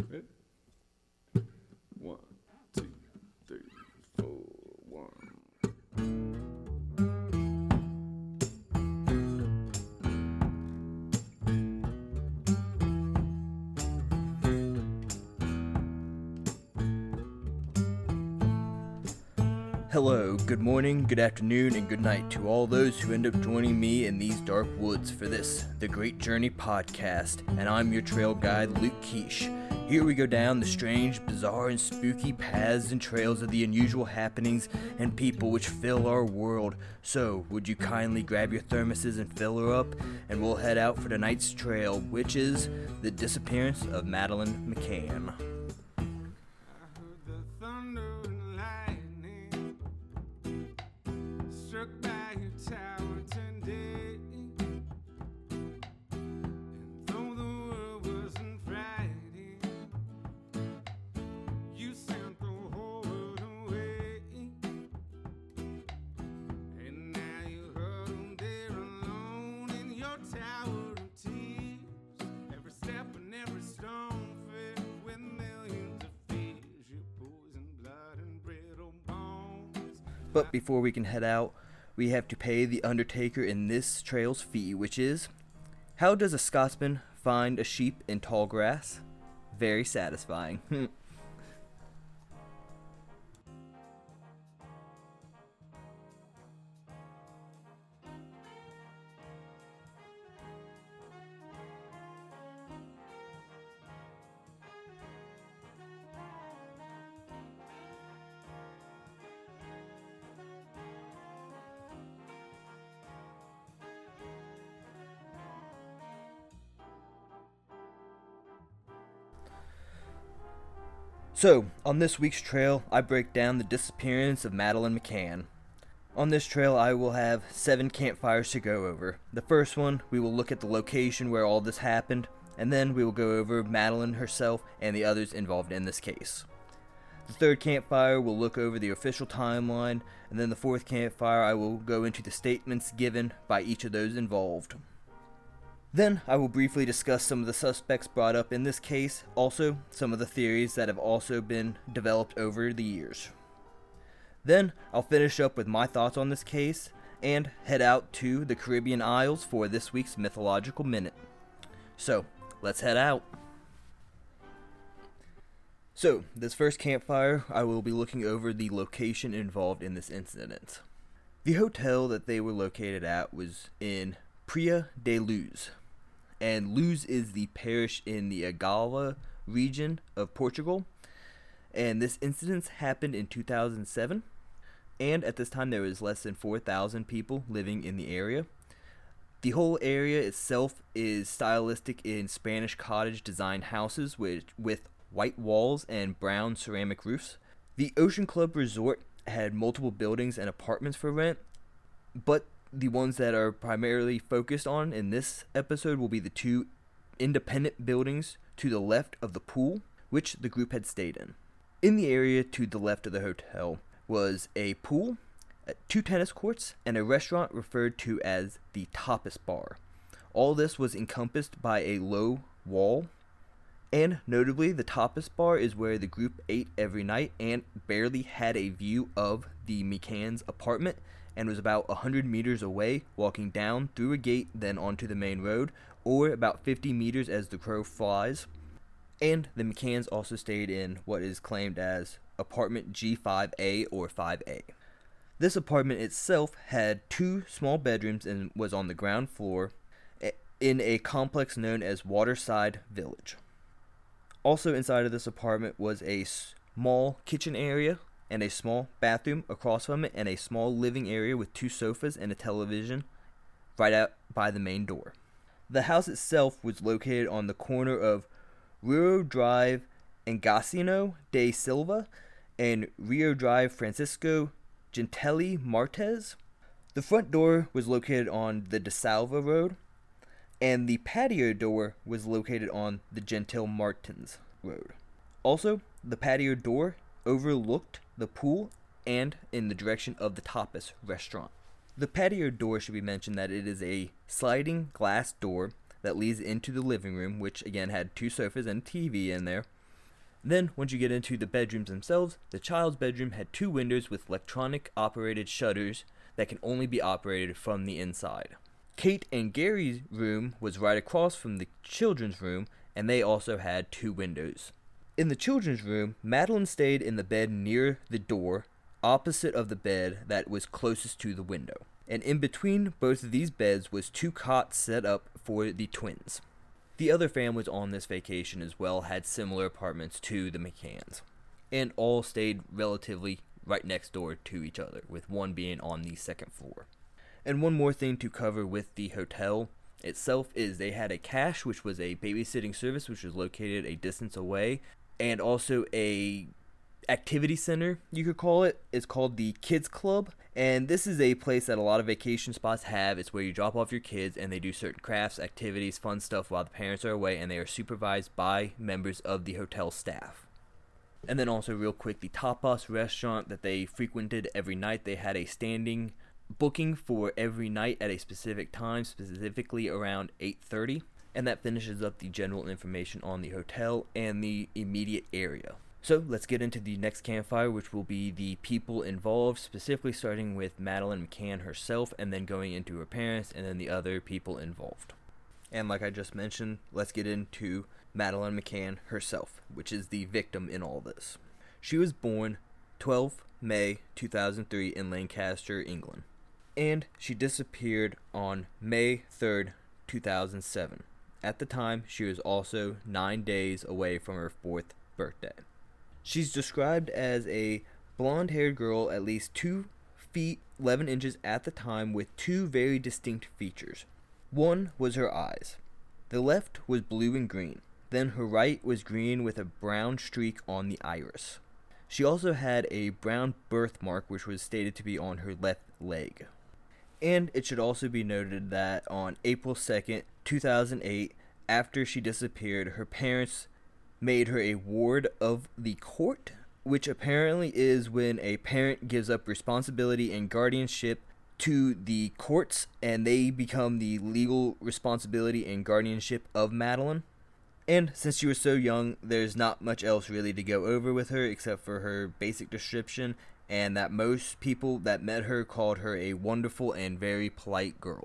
Ready? 1, 2, 3, 4, 1. Hello, good morning, good afternoon, and good night to all those who end up joining me in these dark woods for this, The Great Journey podcast, and I'm your trail guide, Luke Quiche. Here we go down the strange, bizarre, and spooky paths and trails of the unusual happenings and people which fill our world. So, would you kindly grab your thermoses and fill her up, and we'll head out for tonight's trail, which is the disappearance of Madeleine McCann. But before we can head out, we have to pay the undertaker in this trail's fee, which is, how does a Scotsman find a sheep in tall grass? Very satisfying. So, on this week's trail, I break down the disappearance of Madeleine McCann. On this trail, I will have 7 campfires to go over. The first one, we will look at the location where all this happened, and then we will go over Madeleine herself and the others involved in this case. The third campfire will look over the official timeline, and then the fourth campfire I will go into the statements given by each of those involved. Then, I will briefly discuss some of the suspects brought up in this case, also some of the theories that have also been developed over the years. Then, I'll finish up with my thoughts on this case, and head out to the Caribbean Isles for this week's Mythological Minute. So, let's head out. So, this first campfire, I will be looking over the location involved in this incident. The hotel that they were located at was in Praia de Luz. And Luz is the parish in the Algarve region of Portugal. And this incident happened in 2007. And at this time there was less than 4,000 people living in the area. The whole area itself is stylistic in Spanish cottage design houses with white walls and brown ceramic roofs. The Ocean Club Resort had multiple buildings and apartments for rent, but the ones that are primarily focused on in this episode will be the 2 independent buildings to the left of the pool, which the group had stayed in. In the area to the left of the hotel was a pool, 2 tennis courts, and a restaurant referred to as the Tapas Bar. All this was encompassed by a low wall, and notably the Tapas Bar is where the group ate every night and barely had a view of the McCann's apartment, and was about 100 meters away, walking down through a gate, then onto the main road, or about 50 meters as the crow flies. And the McCanns also stayed in what is claimed as apartment G5A or 5A. This apartment itself had 2 small bedrooms and was on the ground floor in a complex known as Waterside Village. Also inside of this apartment was a small kitchen area and a small bathroom across from it, and a small living area with 2 sofas and a television right out by the main door. The house itself was located on the corner of Rio Drive Encarnação da Silva and Rio Drive Francisco Gentili Martins. The front door was located on the De Silva Road, and the patio door was located on the Gentil Martins Road. Also, the patio door overlooked the pool and in the direction of the Tapas restaurant. The patio door should be mentioned that it is a sliding glass door that leads into the living room, which again had 2 sofas and a TV in there. Then, once you get into the bedrooms themselves, the child's bedroom had 2 windows with electronic operated shutters that can only be operated from the inside. Kate and Gary's room was right across from the children's room, and they also had 2 windows. In the children's room, Madeline stayed in the bed near the door, opposite of the bed that was closest to the window. And in between both of these beds was 2 cots set up for the twins. The other families on this vacation as well had similar apartments to the McCanns, and all stayed relatively right next door to each other, with one being on the 2nd floor. And one more thing to cover with the hotel itself is they had a cache, which was a babysitting service which was located a distance away, and also a activity center, you could call it. It's called the Kids Club, and this is a place that a lot of vacation spots have. It's where you drop off your kids and they do certain crafts, activities, fun stuff while the parents are away, and they are supervised by members of the hotel staff. And then also real quick, the Tapas restaurant that they frequented every night, they had a standing booking for every night at a specific time, specifically around 8:30, and that finishes up the general information on the hotel and the immediate area. So let's get into the next campfire, which will be the people involved, specifically starting with Madeline McCann herself, and then going into her parents, and then the other people involved. And like I just mentioned, let's get into Madeline McCann herself, which is the victim in all this. She was born 12 May 2003 in Lancaster, England, and she disappeared on May 3rd, 2007. At the time, she was also 9 days away from her 4th birthday. She's described as a blonde-haired girl at least 2 feet 11 inches at the time, with 2 very distinct features. One was her eyes. The left was blue and green. Then her right was green with a brown streak on the iris. She also had a brown birthmark, which was stated to be on her left leg. And it should also be noted that on April 2nd, 2008, after she disappeared, her parents made her a ward of the court, which apparently is when a parent gives up responsibility and guardianship to the courts, and they become the legal responsibility and guardianship of Madeline. And since she was so young, there's not much else really to go over with her except for her basic description, and that most people that met her called her a wonderful and very polite girl.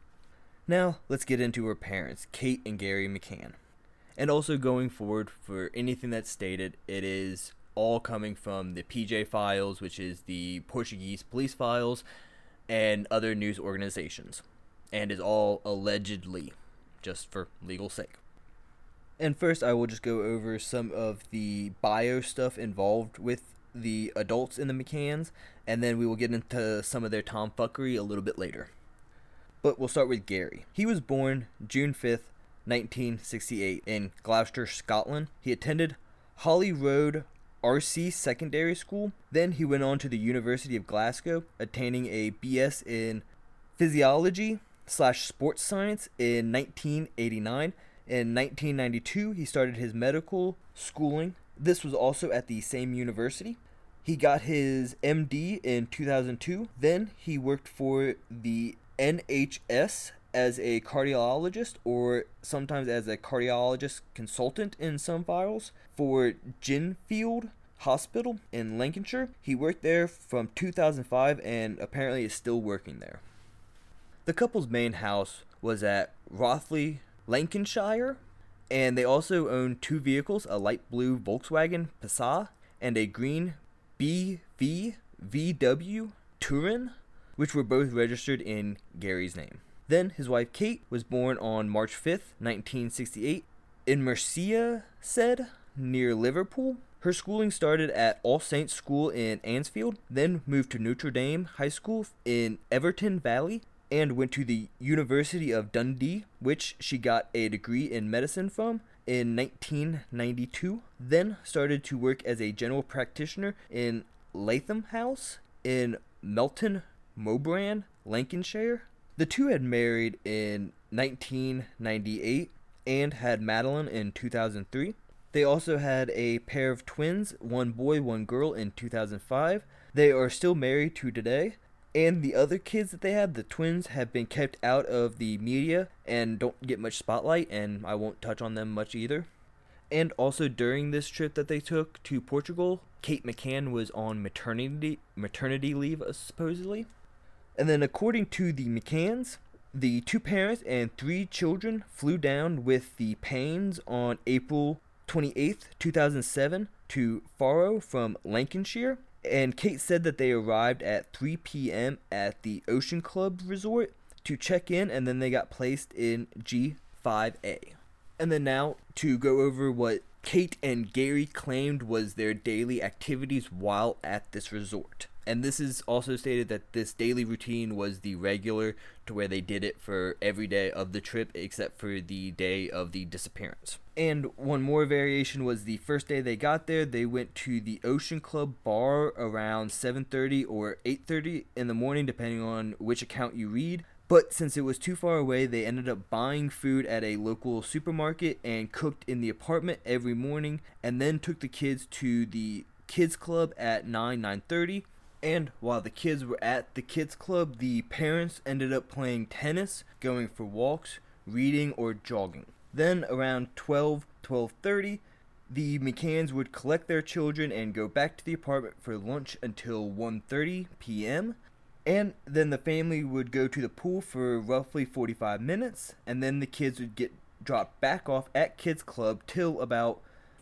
Now, let's get into her parents, Kate and Gary McCann. And also going forward, for anything that's stated, it is all coming from the PJ Files, which is the Portuguese police files, and other news organizations, and is all allegedly, just for legal sake. And first, I will just go over some of the bio stuff involved with the adults in the McCanns, and then we will get into some of their tomfuckery a little bit later. But we'll start with Gary. He was born June 5th, 1968 in Gloucester, Scotland. He attended Holly Road RC Secondary School. Then he went on to the University of Glasgow, attaining a BS in Physiology/Sports Science in 1989. In 1992, he started his medical schooling. This was also at the same university. He got his MD in 2002. Then he worked for the NHS as a cardiologist, or sometimes as a cardiologist consultant in some files, for Ginfield Hospital in Lancashire. He worked there from 2005 and apparently is still working there. The couple's main house was at Rothley, Lancashire, and they also owned 2 vehicles, a light blue Volkswagen Passat and a green BV VW Touran, which were both registered in Gary's name. Then his wife Kate was born on March 5th, 1968 in Merseyside, near Liverpool. Her schooling started at All Saints School in Ansfield, then moved to Notre Dame High School in Everton Valley, and went to the University of Dundee, which she got a degree in medicine from in 1992. Then started to work as a general practitioner in Latham House in Melton Mowbray, Lancashire. The two had married in 1998 and had Madeline in 2003. They also had a pair of twins, 1 boy, 1 girl, in 2005. They are still married to today. And the other kids that they had, the twins, have been kept out of the media and don't get much spotlight, and I won't touch on them much either. And also during this trip that they took to Portugal, Kate McCann was on maternity leave, supposedly. And then according to the McCanns, the 2 parents and 3 children flew down with the Paynes on April 28th, 2007 to Faro from Lancashire. And Kate said that they arrived at 3 p.m. at the Ocean Club Resort to check in, and then they got placed in G5A. And then now to go over what Kate and Gary claimed was their daily activities while at this resort. And this is also stated that this daily routine was the regular, to where they did it for every day of the trip except for the day of the disappearance. And one more variation was the first day they got there, they went to the Ocean Club bar around 7:30 or 8:30 in the morning, depending on which account you read. But since it was too far away, they ended up buying food at a local supermarket and cooked in the apartment every morning, and then took the kids to the kids club at 9:30. And while the kids were at the kids club, the parents ended up playing tennis, going for walks, reading, or jogging. Then around 12:30, the McCanns would collect their children and go back to the apartment for lunch until 1:30 p.m. And then the family would go to the pool for roughly 45 minutes, and then the kids would get dropped back off at kids club till about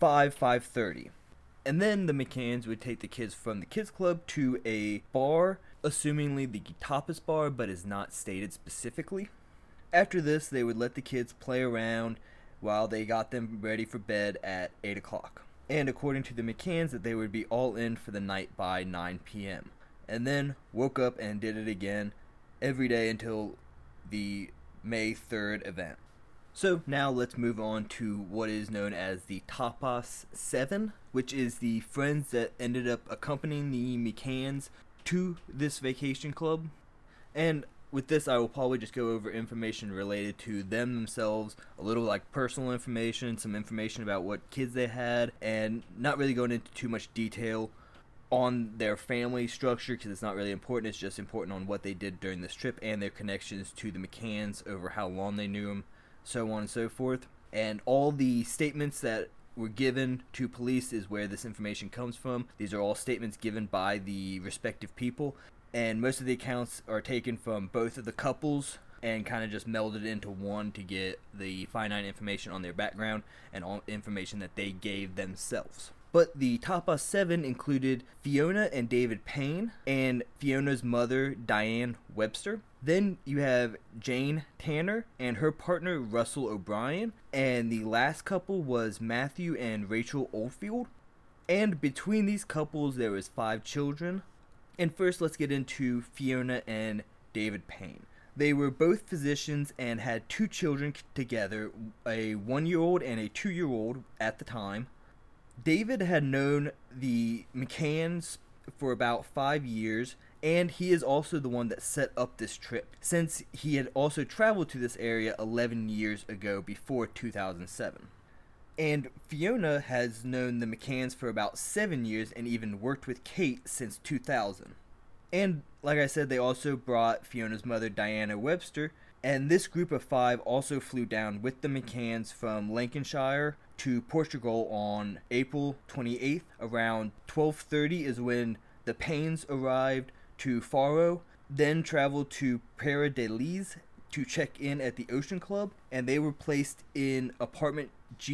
5:30. And then the McCanns would take the kids from the kids club to a bar, assumingly the Tapas bar, but is not stated specifically. After this, they would let the kids play around while they got them ready for bed at 8 o'clock. And according to the McCanns, that they would be all in for the night by 9 p.m. And then woke up and did it again every day until the May 3rd event. So now let's move on to what is known as the Tapas 7, which is the friends that ended up accompanying the McCanns to this vacation club. And with this, I will probably just go over information related to them themselves, a little like personal information, some information about what kids they had, and not really going into too much detail on their family structure, because it's not really important. It's just important on what they did during this trip and their connections to the McCanns over how long they knew them, so on and so forth. And all the statements that were given to police is where this information comes from. These are all statements given by the respective people, and most of the accounts are taken from both of the couples and kind of just melded into one to get the finite information on their background and all information that they gave themselves. But the Tapas 7 included Fiona and David Payne, and Fiona's mother, Diane Webster. Then you have Jane Tanner and her partner, Russell O'Brien. And the last couple was Matthew and Rachel Oldfield. And between these couples, there was 5 children. And first, let's get into Fiona and David Payne. They were both physicians and had 2 children together, a 1-year-old and a 2-year-old at the time. David had known the McCanns for about 5 years, and he is also the one that set up this trip, since he had also traveled to this area 11 years ago before 2007. And Fiona has known the McCanns for about 7 years and even worked with Kate since 2000. And like I said, they also brought Fiona's mother, Diana Webster, and this group of 5 also flew down with the McCanns from Lancashire to Portugal on April 28th. Around 12:30 is when the Paynes arrived to Faro, then traveled to Praia de Lis to check in at the Ocean Club, and they were placed in apartment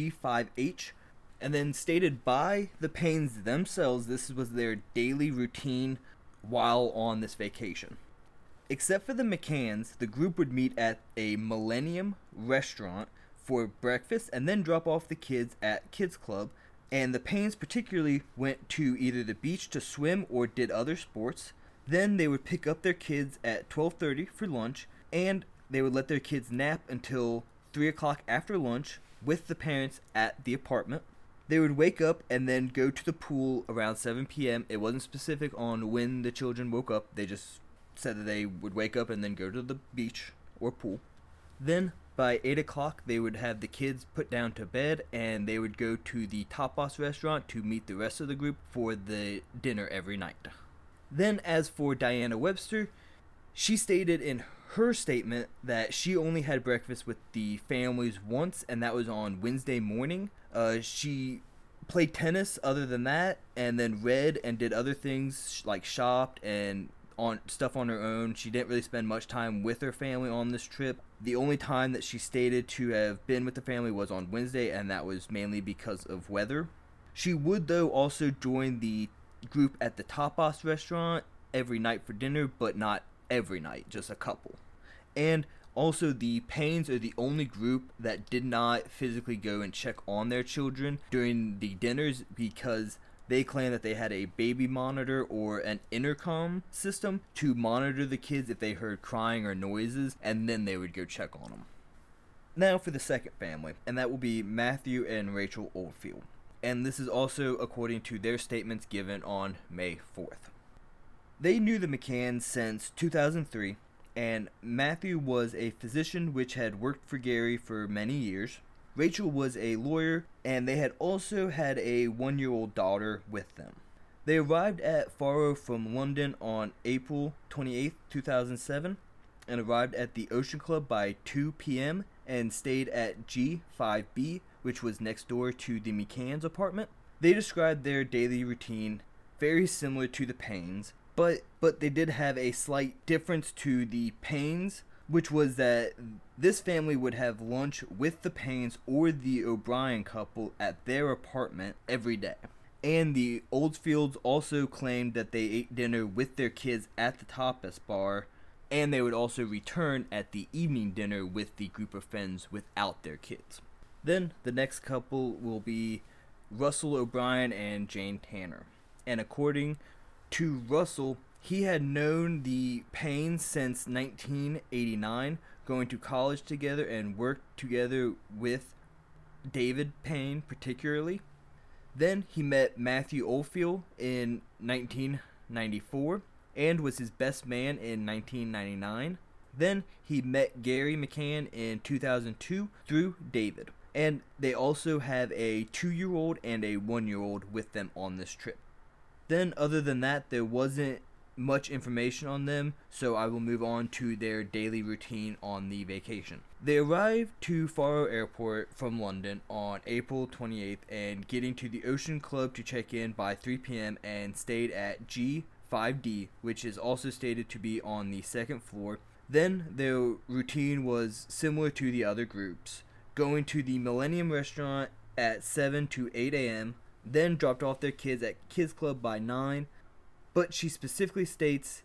G5H. And then stated by the Paynes themselves, this was their daily routine while on this vacation. Except for the McCanns, the group would meet at a Millennium restaurant for breakfast and then drop off the kids at Kids Club. And the Paynes particularly went to either the beach to swim or did other sports. Then they would pick up their kids at 12:30 for lunch, and they would let their kids nap until 3 o'clock after lunch with the parents at the apartment. They would wake up and then go to the pool around 7 p.m. It wasn't specific on when the children woke up. They just said that they would wake up and then go to the beach or pool. Then by 8 o'clock, they would have the kids put down to bed, and they would go to the Tapas restaurant to meet the rest of the group for the dinner every night. Then as for Diana Webster, she stated in her statement that she only had breakfast with the families once, and that was on Wednesday morning She played tennis other than that, and then read and did other things like shopped and on stuff on her own. She didn't really spend much time with her family on this trip. The only time that she stated to have been with the family was on Wednesday, and that was mainly because of weather. She would, though, also join the group at the Tapas restaurant every night for dinner, but not every night, just a couple. And also, the Paynes are the only group that did not physically go and check on their children during the dinners because they claim that they had a baby monitor or an intercom system to monitor the kids if they heard crying or noises, and then they would go check on them. Now for the second family, and that will be Matthew and Rachel Oldfield. And this is also according to their statements given on May 4th. They knew the McCanns since 2003, and Matthew was a physician which had worked for Gary for many years. Rachel was a lawyer, and they had also had a 1-year-old daughter with them. They arrived at Faro from London on April 28, 2007, and arrived at the Ocean Club by 2 p.m. and stayed at G5B, which was next door to the McCann's apartment. They described their daily routine very similar to the Paynes, but they did have a slight difference to the Paynes, which was that this family would have lunch with the Paynes or the O'Brien couple at their apartment every day. And the Oldfields also claimed that they ate dinner with their kids at the Tapas bar, and they would also return at the evening dinner with the group of friends without their kids. Then the next couple will be Russell O'Brien and Jane Tanner. And according to Russell, he had known the Paynes since 1989, going to college together and worked together with David Payne particularly. Then he met Matthew Oldfield in 1994 and was his best man in 1999. Then he met Gary McCann in 2002 through David. And they also have a 2-year-old and a 1-year-old with them on this trip. Then other than that, there wasn't much information on them, so I will move on to their daily routine on the vacation. They arrived to Faro Airport from London on April 28th and getting to the Ocean Club to check in by 3 p.m. and stayed at G5D, which is also stated to be on the second floor. Then their routine was similar to the other groups, going to the Millennium Restaurant at 7 to 8 a.m., then dropped off their kids at Kids Club by 9, but she specifically states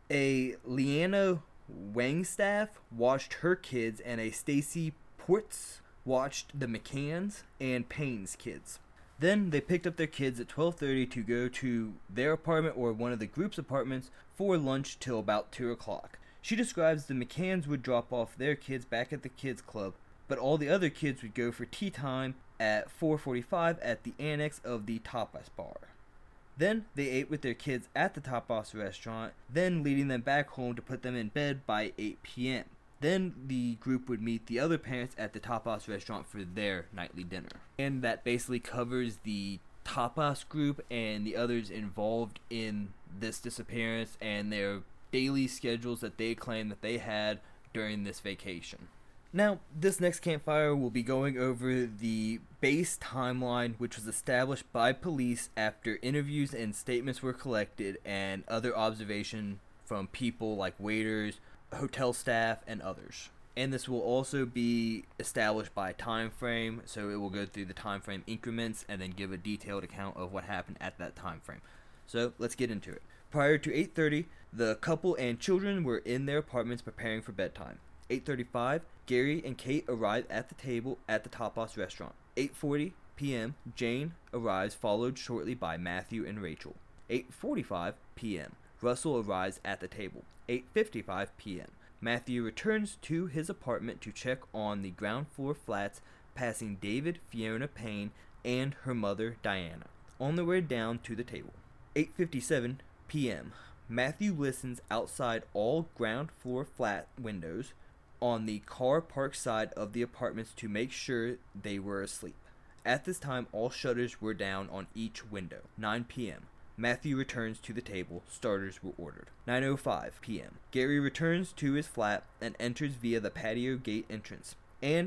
a Leanna Wangstaff watched her kids and a Stacy Ports watched the McCanns and Payne's kids. Then they picked up their kids at 12:30 to go to their apartment or one of the group's apartments for lunch till about 2 o'clock. She describes the McCanns would drop off their kids back at the Kids Club, but all the other kids would go for tea time at 4:45 at the annex of the Tapas bar. Then they ate with their kids at the Tapas restaurant, then leading them back home to put them in bed by 8 p.m. Then the group would meet the other parents at the Tapas restaurant for their nightly dinner. And that basically covers the Tapas group and the others involved in this disappearance and their daily schedules that they claim that they had during this vacation. Now, this next campfire will be going over the base timeline which was established by police after interviews and statements were collected and other observation from people like waiters, hotel staff, and others. And this will also be established by time frame, so it will go through the time frame increments and then give a detailed account of what happened at that time frame. So let's get into it. Prior to 8:30, the couple and children were in their apartments preparing for bedtime. 8:35, Gary and Kate arrive at the table at the Tapas restaurant. 8:40 p.m., Jane arrives, followed shortly by Matthew and Rachel. 8:45 p.m., Russell arrives at the table. 8:55 p.m., Matthew returns to his apartment to check on the ground floor flats, passing David Fiona Payne and her mother Diana on their way down to the table. 8:57 p.m., Matthew listens outside all ground floor flat windows on the car park side of the apartments to make sure they were asleep. At this time, all shutters were down on each window. 9 p.m., Matthew returns to the table. Starters were ordered. 9:05 p.m., Gary returns to his flat and enters via the patio gate entrance. And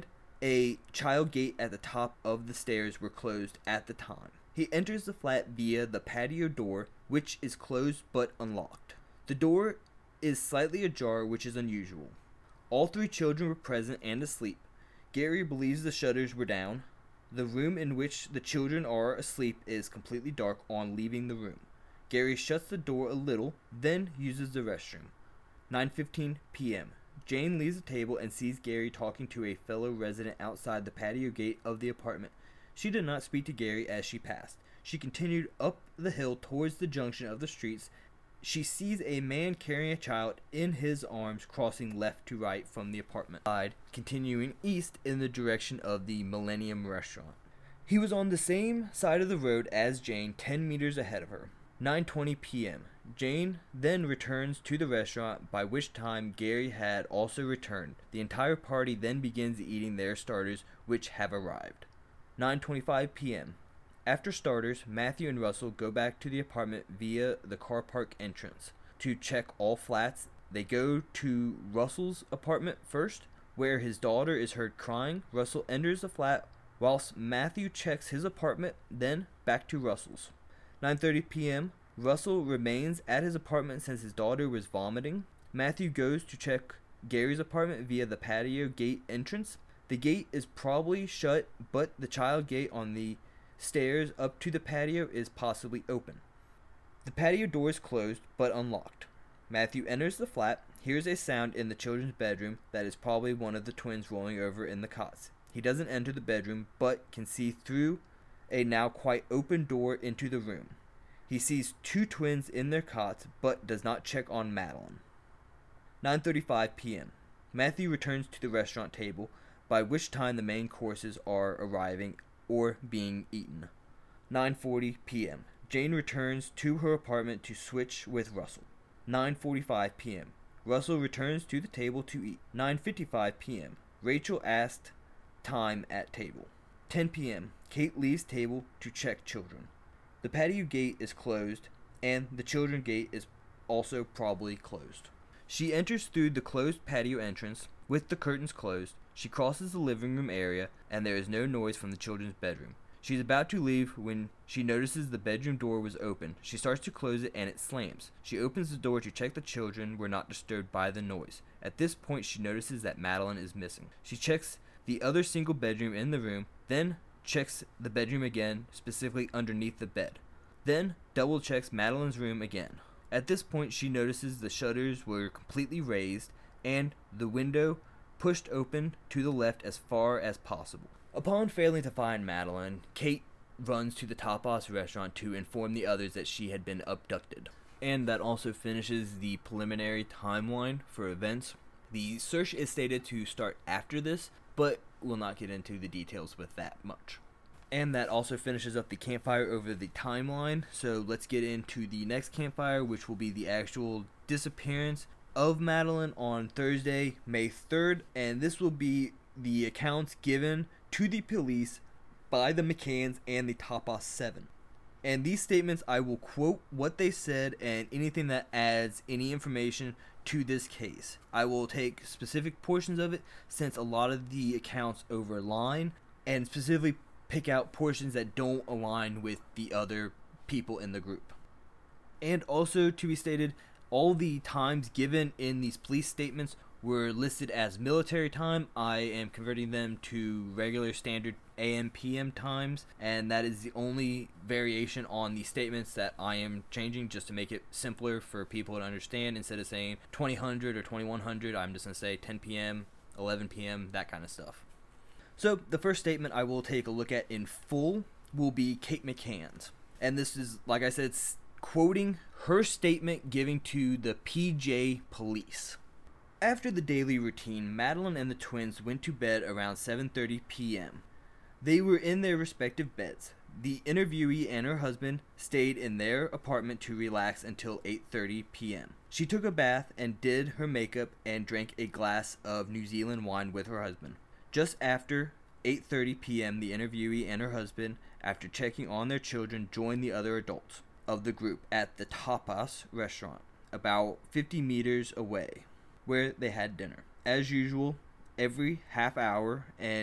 A child gate at the top of the stairs were closed at the time. He enters the flat via the patio door, which is closed but unlocked. The door is slightly ajar, which is unusual. All 3 children were present and asleep. Gary believes the shutters were down. The room in which the children are asleep is completely dark on leaving the room. Gary shuts the door a little, then uses the restroom. 9:15 p.m. Jane leaves the table and sees Gary talking to a fellow resident outside the patio gate of the apartment. She did not speak to Gary as she passed. She continued up the hill towards the junction of the streets. She sees a man carrying a child in his arms crossing left to right from the apartment side, continuing east in the direction of the Millennium Restaurant. He was on the same side of the road as Jane, 10 meters ahead of her. 9:20 p.m. Jane then returns to the restaurant, by which time Gary had also returned. The entire party then begins eating their starters, which have arrived. 9:25 p.m. After starters, Matthew and Russell go back to the apartment via the car park entrance to check all flats. They go to Russell's apartment first, where his daughter is heard crying. Russell enters the flat whilst Matthew checks his apartment, then back to Russell's. 9:30 p.m. Russell remains at his apartment since his daughter was vomiting. Matthew goes to check Gary's apartment via the patio gate entrance. The gate is probably shut, but the child gate on the stairs up to the patio is possibly open. The patio door is closed, but unlocked. Matthew enters the flat, hears a sound in the children's bedroom that is probably one of the twins rolling over in the cots. He doesn't enter the bedroom, but can see through a now quite open door into the room. He sees 2 twins in their cots, but does not check on Madeline. 9:35 p.m. Matthew returns to the restaurant table, by which time the main courses are arriving or being eaten. 9:40 p.m. Jane returns to her apartment to switch with Russell. 9:45 p.m. Russell returns to the table to eat. 9:55 p.m. Rachel asked time at table. 10 p.m. Kate leaves table to check children. The patio gate is closed, and the children gate is also probably closed. She enters through the closed patio entrance with the curtains closed. She crosses the living room area, and there is no noise from the children's bedroom. She is about to leave when she notices the bedroom door was open. She starts to close it, and it slams. She opens the door to check the children were not disturbed by the noise. At this point, she notices that Madeline is missing. She checks the other single bedroom in the room, then checks the bedroom again, specifically underneath the bed. Then double checks Madeline's room again. At this point, she notices the shutters were completely raised and the window pushed open to the left as far as possible. Upon failing to find Madeline, Kate runs to the Tapas restaurant to inform the others that she had been abducted. And that also finishes the preliminary timeline for events. The search is stated to start after this, but we'll not get into the details with that much. And that also finishes up the campfire over the timeline. So let's get into the next campfire, which will be the actual disappearance of Madeline on Thursday, May 3rd. And this will be the accounts given to the police by the McCanns and the Tapas 7. And these statements, I will quote what they said and anything that adds any information to this case. I will take specific portions of it since a lot of the accounts overline, and specifically pick out portions that don't align with the other people in the group. And also to be stated, all the times given in these police statements were listed as military time. I am converting them to regular standard AM PM times, and that is the only variation on the statements that I am changing, just to make it simpler for people to understand. Instead of saying 2000 or 2100, I'm just going to say 10 p.m., 11 p.m., that kind of stuff. So the first statement I will take a look at in full will be Kate McCann's. And this is, like I said, quoting her statement giving to the PJ Police. After the daily routine, Madeline and the twins went to bed around 7:30 p.m. They were in their respective beds. The interviewee and her husband stayed in their apartment to relax until 8:30 p.m. She took a bath and did her makeup and drank a glass of New Zealand wine with her husband. Just after 8:30 p.m., the interviewee and her husband, after checking on their children, joined the other adults of the group at the Tapas restaurant, about 50 meters away, where they had dinner. As usual, every half hour and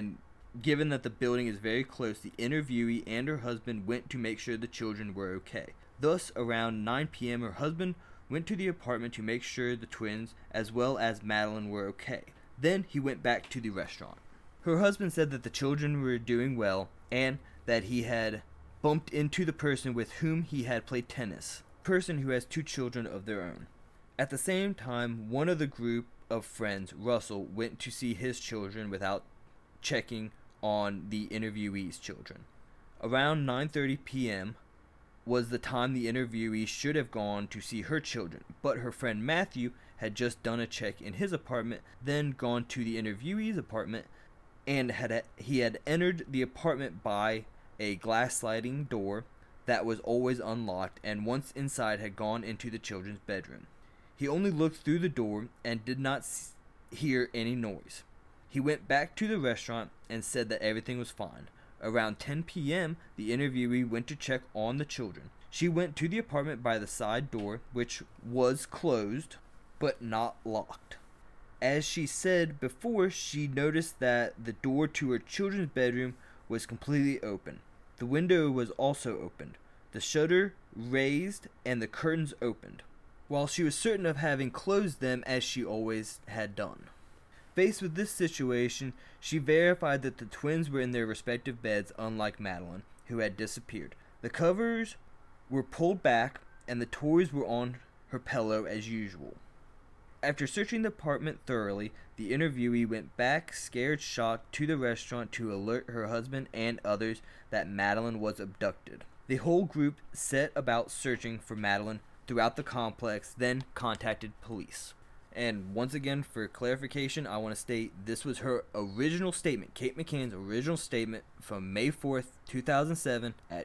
given that the building is very close, the interviewee and her husband went to make sure the children were okay. Thus, around 9 p.m., her husband went to the apartment to make sure the twins, as well as Madeline, were okay. Then he went back to the restaurant. Her husband said that the children were doing well and that he had bumped into the person with whom he had played tennis, a person who has 2 children of their own. At the same time, one of the group of friends, Russell, went to see his children without checking on the interviewee's children. Around 9:30 p.m. was the time the interviewee should have gone to see her children, but her friend Matthew had just done a check in his apartment, then gone to the interviewee's apartment, and he had entered the apartment by a glass sliding door that was always unlocked, and once inside had gone into the children's bedroom. He only looked through the door and did not hear any noise. He went back to the restaurant and said that everything was fine. Around 10 p.m., the interviewee went to check on the children. She went to the apartment by the side door, which was closed, but not locked. As she said before, she noticed that the door to her children's bedroom was completely open. The window was also opened, the shutter raised, and the curtains opened, while she was certain of having closed them as she always had done. Faced with this situation, she verified that the twins were in their respective beds, unlike Madeline, who had disappeared. The covers were pulled back, and the toys were on her pillow as usual. After searching the apartment thoroughly, the interviewee went back, scared shocked, to the restaurant to alert her husband and others that Madeline was abducted. The whole group set about searching for Madeline throughout the complex, then contacted police. And once again, for clarification, I want to state this was her original statement, Kate McCann's original statement from May 4th, 2007 at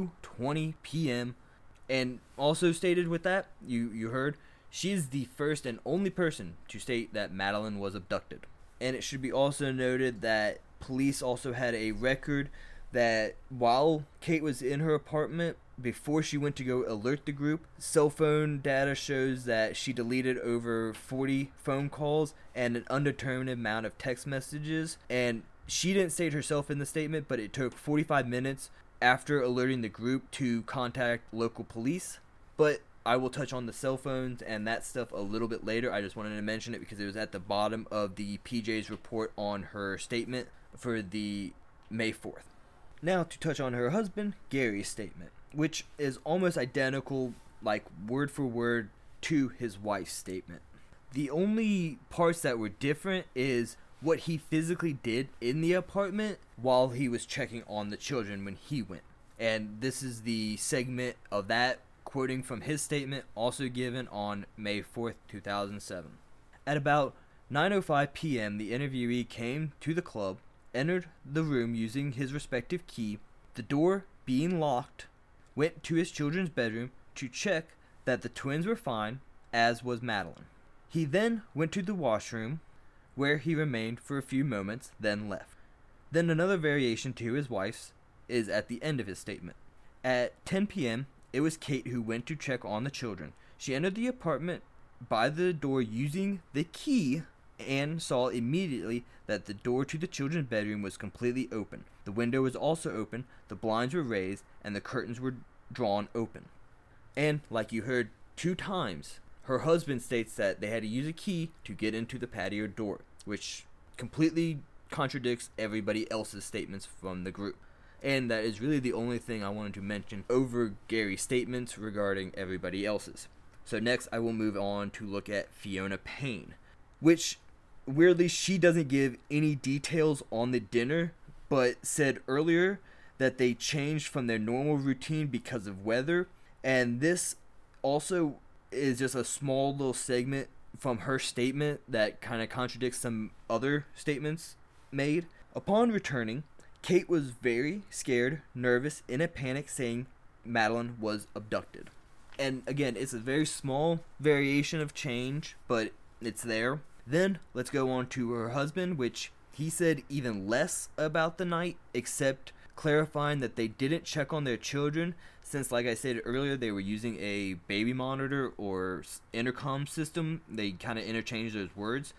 2:20 p.m. And also stated with that, you heard, she is the first and only person to state that Madeline was abducted. And it should be also noted that police also had a record that while Kate was in her apartment, before she went to go alert the group, cell phone data shows that she deleted over 40 phone calls and an undetermined amount of text messages. And she didn't state herself in the statement, but it took 45 minutes after alerting the group to contact local police. But I will touch on the cell phones and that stuff a little bit later. I just wanted to mention it because it was at the bottom of the PJ's report on her statement for the May 4th. Now to touch on her husband, Gary's statement, which is almost identical, like word for word, to his wife's statement. The only parts that were different is what he physically did in the apartment while he was checking on the children when he went. And this is the segment of that, quoting from his statement, also given on May 4th, 2007. At about 9:05 p.m., the interviewee came to the club, entered the room using his respective key, the door being locked, went to his children's bedroom to check that the twins were fine, as was Madeline. He then went to the washroom, where he remained for a few moments, then left. Then another variation to his wife's is at the end of his statement. At 10 p.m., it was Kate who went to check on the children. She entered the apartment by the door using the key and saw immediately that the door to the children's bedroom was completely open. The window was also open, the blinds were raised, and the curtains were drawn open. And, like you heard 2 times, her husband states that they had to use a key to get into the patio door, which completely contradicts everybody else's statements from the group. And that is really the only thing I wanted to mention over Gary's statements regarding everybody else's. So next I will move on to look at Fiona Payne, which weirdly she doesn't give any details on the dinner, but said earlier that they changed from their normal routine because of weather. And this also is just a small little segment from her statement that kind of contradicts some other statements made. Upon returning, Kate was very scared, nervous, in a panic, saying Madeline was abducted. And again, it's a very small variation of change, but it's there. Then let's go on to her husband, which he said even less about the night, except clarifying that they didn't check on their children since, like I said earlier, they were using a baby monitor or intercom system. They kind of interchanged those words.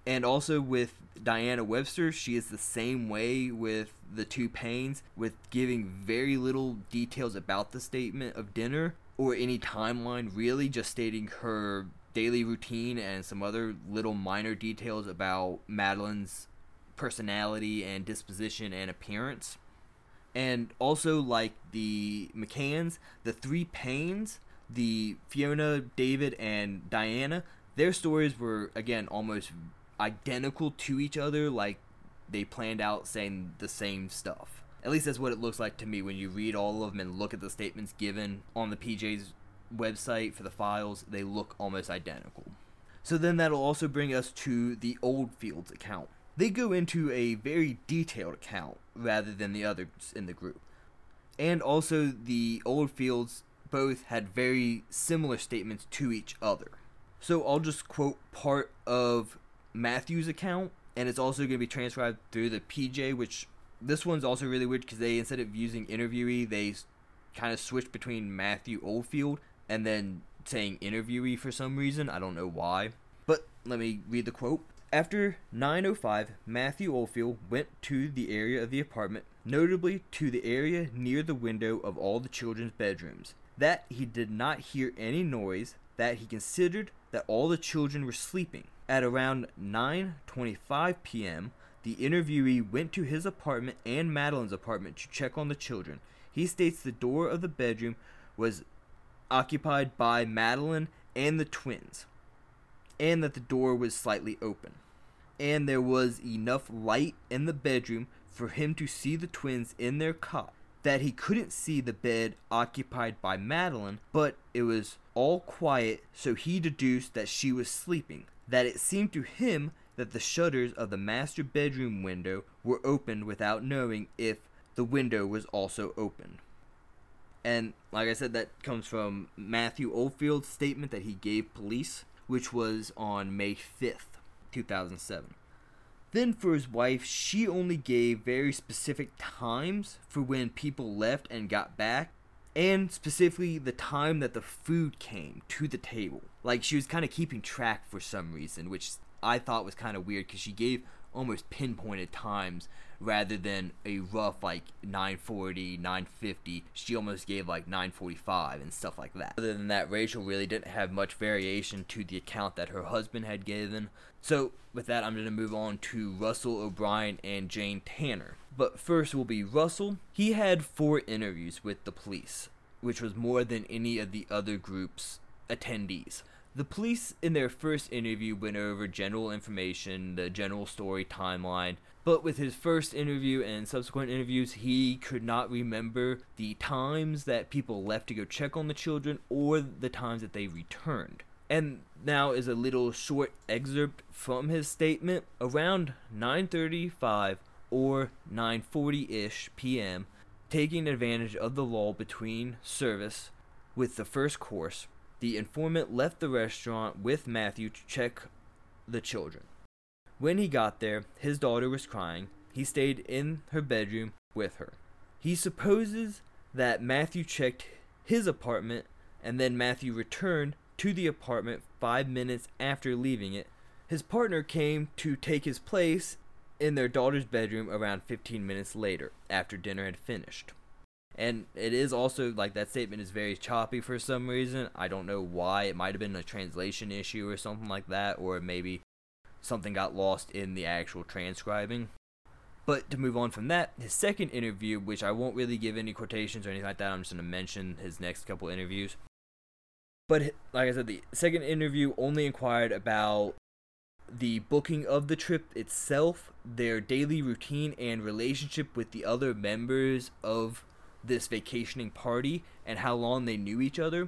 And also with Diana Webster, she is the same way with the two Paynes, with giving very little details about the statement of dinner or any timeline, really, just stating her daily routine and some other little minor details about Madeline's personality and disposition and appearance. And also, like the McCanns, the three Paynes, the Fiona, David, and Diana, their stories were, again, almost identical to each other, like they planned out saying the same stuff. At least that's what it looks like to me when you read all of them and look at the statements given on the PJ's website for the files. They look almost identical. So then that'll also bring us to the Oldfields account. They go into a very detailed account rather than the others in the group. And also the Oldfields both had very similar statements to each other. So I'll just quote part of Matthew's account, and it's also going to be transcribed through the PJ, which this one's also really weird because they, instead of using interviewee, they kind of switched between Matthew Oldfield and then saying interviewee for some reason. I don't know why. But let me read the quote. After 9:05, Matthew Oldfield went to the area of the apartment, notably to the area near the window of all the children's bedrooms. That he did not hear any noise, that he considered that all the children were sleeping. At around 9:25 p.m., the interviewee went to his apartment and Madeline's apartment to check on the children. He states the door of the bedroom was occupied by Madeline and the twins, and that the door was slightly open. And there was enough light in the bedroom for him to see the twins in their cot. That he couldn't see the bed occupied by Madeline, but it was all quiet, so he deduced that she was sleeping. That it seemed to him that the shutters of the master bedroom window were opened without knowing if the window was also open. And like I said, that comes from Matthew Oldfield's statement that he gave police, which was on May 5th, 2007. Then for his wife, she only gave very specific times for when people left and got back, and specifically the time that the food came to the table. Like, she was kind of keeping track for some reason, which I thought was kind of weird because she gave almost pinpointed times rather than a rough like 9:40, 9:50. She almost gave like 9:45 and stuff like that. Other than that, Rachel really didn't have much variation to the account that her husband had given. So with that, I'm going to move on to Russell O'Brien and Jane Tanner. But first will be Russell. He had 4 interviews with the police, which was more than any of the other group's attendees. The police in their first interview went over general information, the general story timeline, but with his first interview and subsequent interviews, he could not remember the times that people left to go check on the children or the times that they returned. And now is a little short excerpt from his statement. Around 9:35 or 9:40-ish p.m., taking advantage of the lull between service with the first course, the informant left the restaurant with Matthew to check the children. When he got there, his daughter was crying. He stayed in her bedroom with her. He supposes that Matthew checked his apartment and then Matthew returned to the apartment 5 minutes after leaving it. His partner came to take his place in their daughter's bedroom around 15 minutes later, after dinner had finished. And it is also, like, that statement is very choppy for some reason. I don't know why. It might have been a translation issue or something like that, or maybe something got lost in the actual transcribing. But to move on from that, his second interview, which I won't really give any quotations or anything like that, I'm just going to mention his next couple interviews. But like I said, the second interview only inquired about the booking of the trip itself, their daily routine and relationship with the other members of this vacationing party, and how long they knew each other.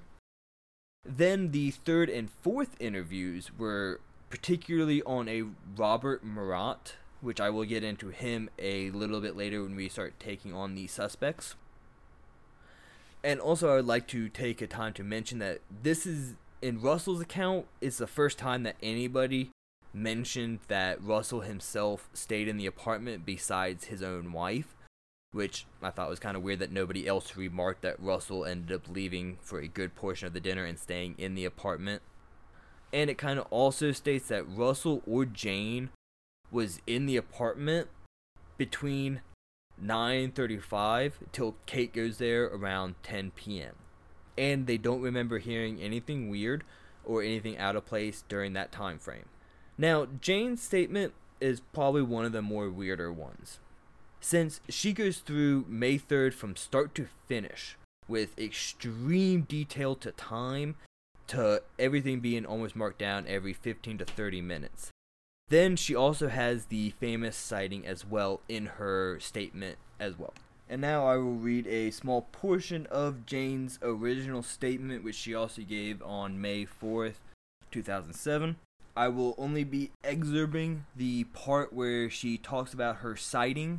Then the third and fourth interviews were particularly on a Robert Murat, which I will get into him a little bit later when we start taking on the suspects. And also I would like to take a time to mention that this is, in Russell's account, it's the first time that anybody mentioned that Russell himself stayed in the apartment besides his own wife, which I thought was kind of weird that nobody else remarked that Russell ended up leaving for a good portion of the dinner and staying in the apartment. And it kind of also states that Russell or Jane was in the apartment between 9:35 till Kate goes there around 10 p.m. And they don't remember hearing anything weird or anything out of place during that time frame. Now, Jane's statement is probably one of the more weirder ones, since she goes through May 3rd from start to finish with extreme detail to time, to everything being almost marked down every 15 to 30 minutes. Then she also has the famous sighting as well in her statement as well. And now I will read a small portion of Jane's original statement, which she also gave on May 4th, 2007. I will only be excerpting the part where she talks about her sighting,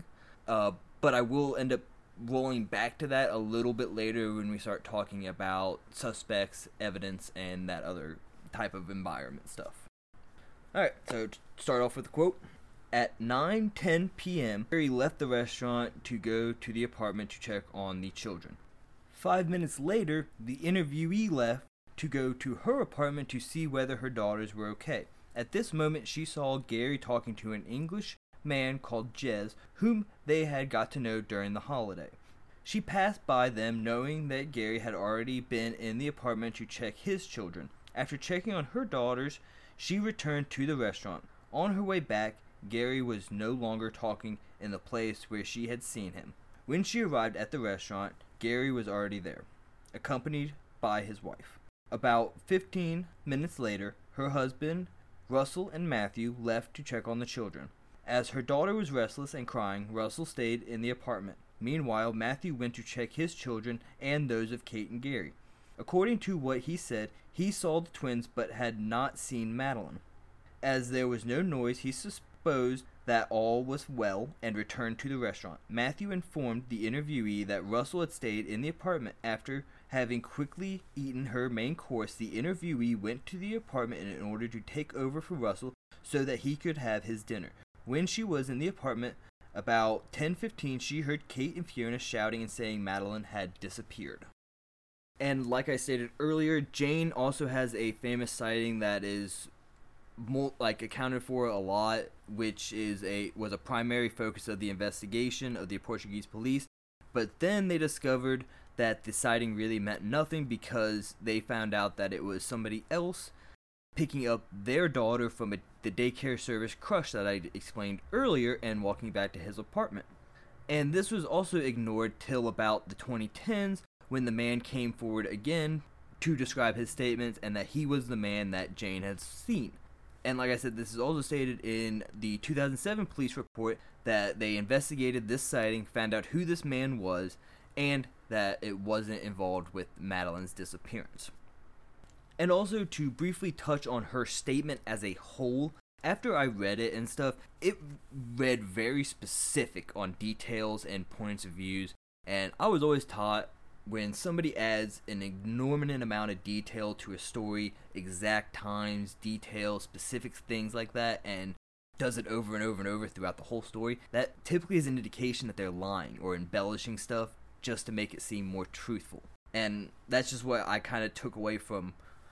but I will end up rolling back to that a little bit later when we start talking about suspects, evidence, and that other type of environment stuff. Alright, so to start off with a quote. At 9:10 p.m., Gary left the restaurant to go to the apartment to check on the children. 5 minutes later, the interviewee left to go to her apartment to see whether her daughters were okay. At this moment, she saw Gary talking to an English man called Jez, whom they had got to know during the holiday. She passed by them knowing that Gary had already been in the apartment to check his children. After checking on her daughters, she returned to the restaurant. On her way back, Gary was no longer talking in the place where she had seen him. When she arrived at the restaurant, Gary was already there, accompanied by his wife. About 15 minutes later, her husband, Russell, and Matthew left to check on the children. As her daughter was restless and crying, Russell stayed in the apartment. Meanwhile, Matthew went to check his children and those of Kate and Gary. According to what he said, he saw the twins but had not seen Madeline. As there was no noise, he supposed that all was well and returned to the restaurant. Matthew informed the interviewee that Russell had stayed in the apartment. After having quickly eaten her main course, the interviewee went to the apartment in order to take over for Russell so that he could have his dinner. When she was in the apartment, about 10:15, she heard Kate and Fiona shouting and saying Madeline had disappeared. And like I stated earlier, Jane also has a famous sighting that is accounted for a lot, which was a primary focus of the investigation of the Portuguese police. But then they discovered that the sighting really meant nothing because they found out that it was somebody else picking up their daughter from the daycare service crush that I explained earlier and walking back to his apartment. And this was also ignored till about the 2010s when the man came forward again to describe his statements and that he was the man that Jane had seen. And like I said, this is also stated in the 2007 police report that they investigated this sighting, found out who this man was, and that it wasn't involved with Madeline's disappearance. And also to briefly touch on her statement as a whole, after I read it and stuff, it read very specific on details and points of views, and I was always taught when somebody adds an enormous amount of detail to a story, exact times, details, specific things like that, and does it over and over and over throughout the whole story, that typically is an indication that they're lying or embellishing stuff just to make it seem more truthful. And that's just what I kind of took away from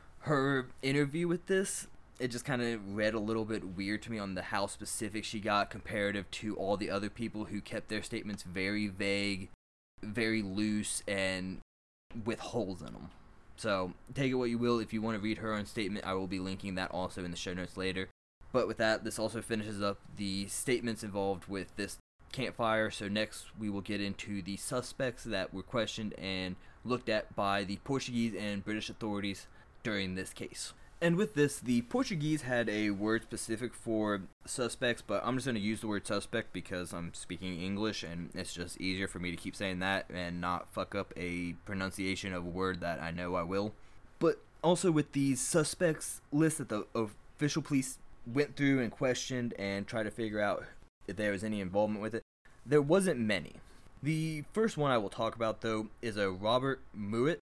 her interview with this. It just kind of read a little bit weird to me on the how specific she got comparative to all the other people who kept their statements very vague, very loose, and with holes in them. So take it what you will. If you want to read her own statement, I will be linking that also in the show notes later. But with that, this also finishes up the statements involved with this campfire. So next we will get into the suspects that were questioned and looked at by the Portuguese and British authorities during this case. And with this, the Portuguese had a word specific for suspects, but I'm just going to use the word suspect because I'm speaking English and it's just easier for me to keep saying that and not fuck up a pronunciation of a word that I know I will. But also with these suspects list that the official police went through and questioned and tried to figure out if there was any involvement with it, there wasn't many. The first one I will talk about, though, is a Robert Mouat,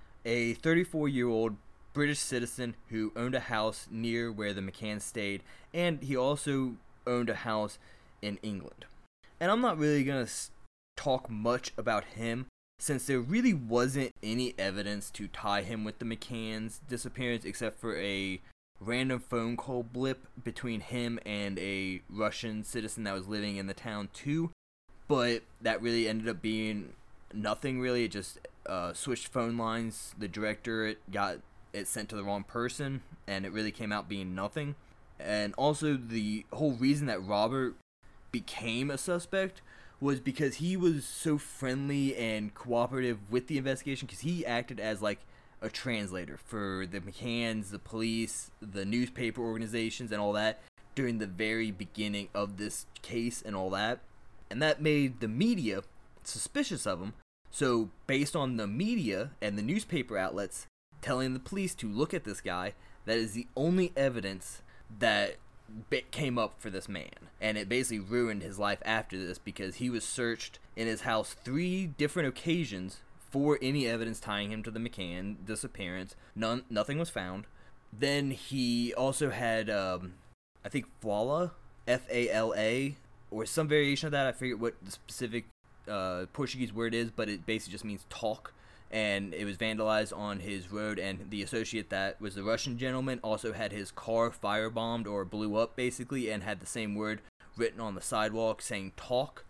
a 34-year-old British citizen who owned a house near where the McCanns stayed, and he also owned a house in England. And I'm not really going to talk much about him, since there really wasn't any evidence to tie him with the McCanns' disappearance except for a random phone call blip between him and a Russian citizen that was living in the town too, but that really ended up being nothing really. It just switched phone lines. The director got it sent to the wrong person, and it really came out being nothing. And also, the whole reason that Robert became a suspect was because he was so friendly and cooperative with the investigation, because he acted as like a translator for the McCanns, the police, the newspaper organizations, and all that during the very beginning of this case and all that. And that made the media suspicious of him. So based on the media and the newspaper outlets telling the police to look at this guy, that is the only evidence that came up for this man. And it basically ruined his life after this, because he was searched in his house 3 different occasions for any evidence tying him to the McCann disappearance. Nothing was found. Then he also had, I think, Fala, F-A-L-A, or some variation of that. I forget what the specific Portuguese word is, but it basically just means talk. And it was vandalized on his road, and the associate that was the Russian gentleman also had his car firebombed or blew up, basically, and had the same word written on the sidewalk saying talk.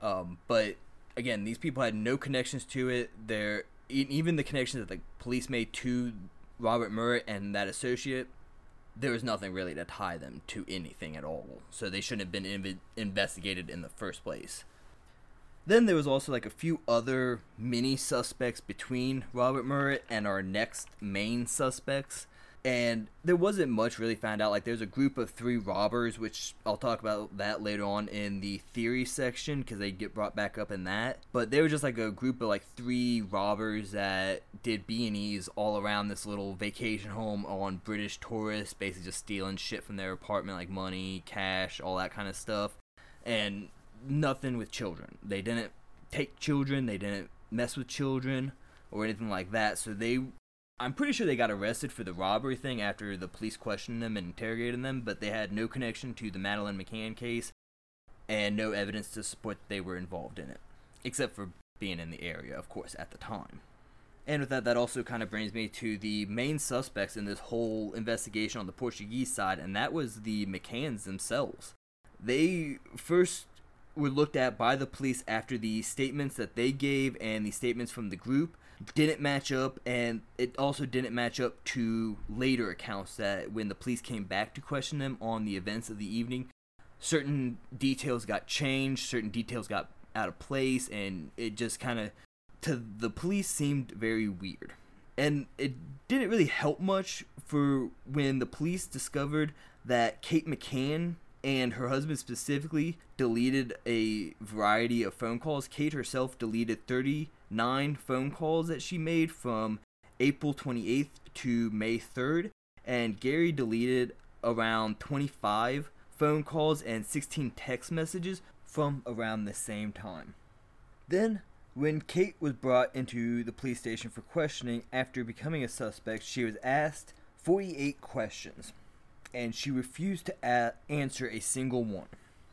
But again, these people had no connections to it. Even the connections that the police made to Robert Murrett and that associate, there was nothing really to tie them to anything at all. So they shouldn't have been investigated in the first place. Then there was also like a few other mini suspects between Robert Murrett and our next main suspects. And there wasn't much really found out. Like, there's a group of 3 robbers, which I'll talk about that later on in the theory section, because they get brought back up in that. But they were just like a group of like 3 robbers that did B&Es all around this little vacation home on British tourists, basically just stealing shit from their apartment, like money, cash, all that kind of stuff. And nothing with children. They didn't take children, they didn't mess with children or anything like that. So I'm pretty sure they got arrested for the robbery thing after the police questioned them and interrogated them, but they had no connection to the Madeleine McCann case and no evidence to support that they were involved in it, except for being in the area, of course, at the time. And with that also kind of brings me to the main suspects in this whole investigation on the Portuguese side, and that was the McCanns themselves. They first were looked at by the police after the statements that they gave and the statements from the group didn't match up, and it also didn't match up to later accounts that when the police came back to question them on the events of the evening, certain details got changed, certain details got out of place, and it just kind of, to the police, seemed very weird. And it didn't really help much for when the police discovered that Kate McCann and her husband specifically deleted a variety of phone calls. Kate herself deleted 39 phone calls that she made from April 28th to May 3rd, and Gary deleted around 25 phone calls and 16 text messages from around the same time. Then, when Kate was brought into the police station for questioning after becoming a suspect, she was asked 48 questions, and she refused to answer a single one.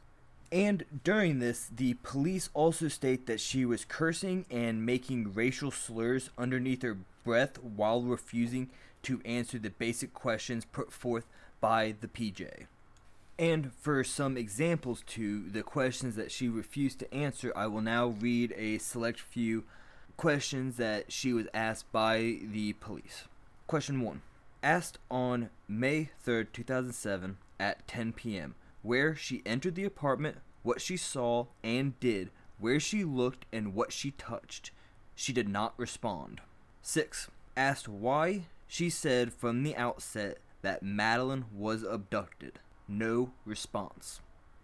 And during this, the police also state that she was cursing and making racial slurs underneath her breath while refusing to answer the basic questions put forth by the PJ. And for some examples to the questions that she refused to answer, I will now read a select few questions that she was asked by the police. Question 1. Asked on May 3rd, 2007 at 10 p.m. where she entered the apartment, what she saw and did, where she looked, and what she touched. She did not respond. 6. Asked why she said from the outset that Madeleine was abducted. No response.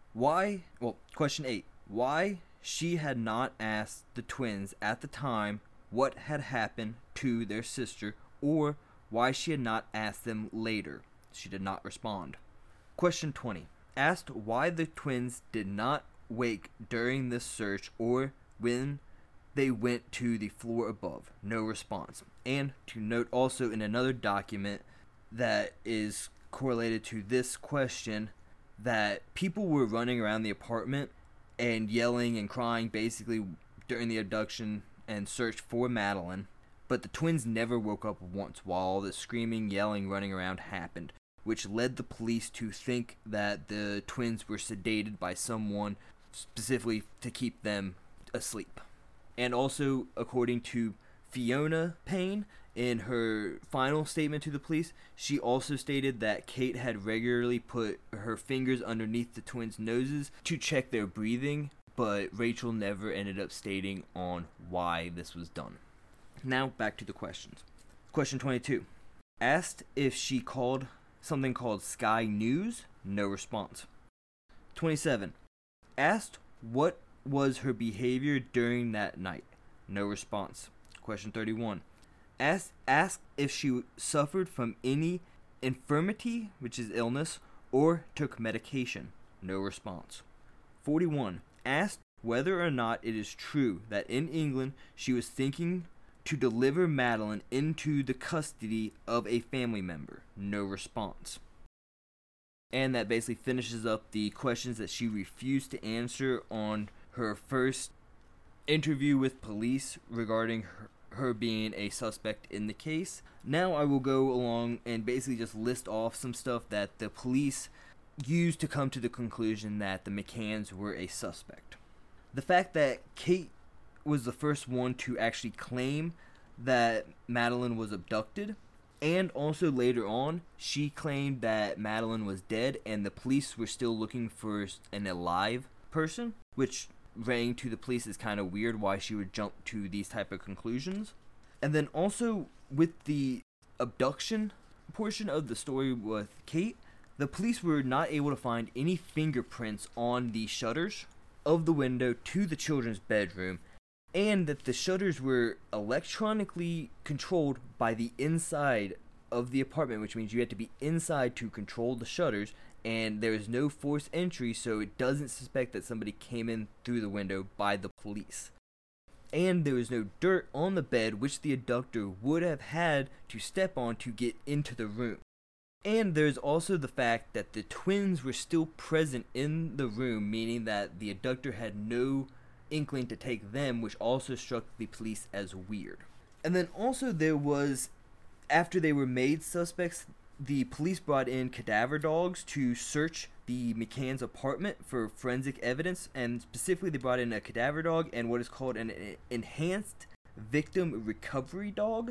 Question 8. Why she had not asked the twins at the time what had happened to their sister, or why she had not asked them later. She did not respond. Question 20. Asked why the twins did not wake during this search or when they went to the floor above. No response. And to note also in another document that is correlated to this question, that people were running around the apartment and yelling and crying basically during the abduction and search for Madeleine, but the twins never woke up once while all the screaming, yelling, running around happened. which led the police to think that the twins were sedated by someone specifically to keep them asleep. And also, according to Fiona Payne, in her final statement to the police, she also stated that Kate had regularly put her fingers underneath the twins' noses to check their breathing, but Rachel never ended up stating on why this was done. Now, back to the questions. Question 22. Asked if she called something called Sky News, no response. 27. Asked what was her behavior during that night, no response. Question 31. Asked if she suffered from any infirmity, which is illness, or took medication, no response. 41. Asked whether or not it is true that in England she was thinking to deliver Madeleine into the custody of a family member, no response. And that basically finishes up the questions that she refused to answer on her first interview with police regarding her being a suspect in the case. Now I will go along and basically just list off some stuff that the police used to come to the conclusion that the McCanns were a suspect. The fact that Kate was the first one to actually claim that Madeleine was abducted, and also later on she claimed that Madeleine was dead and the police were still looking for an alive person, which rang to the police is kind of weird why she would jump to these type of conclusions. And then also with the abduction portion of the story with Kate, the police were not able to find any fingerprints on the shutters of the window to the children's bedroom, and that the shutters were electronically controlled by the inside of the apartment, which means you had to be inside to control the shutters, and there is no forced entry, so it doesn't suspect that somebody came in through the window by the police. And there was no dirt on the bed, which the abductor would have had to step on to get into the room. And there's also the fact that the twins were still present in the room, meaning that the abductor had no inkling to take them, which also struck the police as weird. And then also there was, after they were made suspects, the police brought in cadaver dogs to search the McCann's apartment for forensic evidence, and specifically they brought in a cadaver dog and what is called an enhanced victim recovery dog.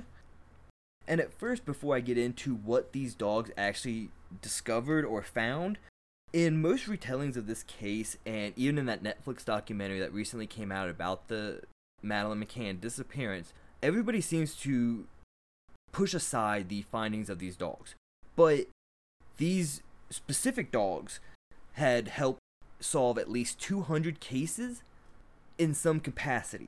And at first, before I get into what these dogs actually discovered or found, in most retellings of this case, and even in that Netflix documentary that recently came out about the Madeleine McCann disappearance, everybody seems to push aside the findings of these dogs. But these specific dogs had helped solve at least 200 cases in some capacity.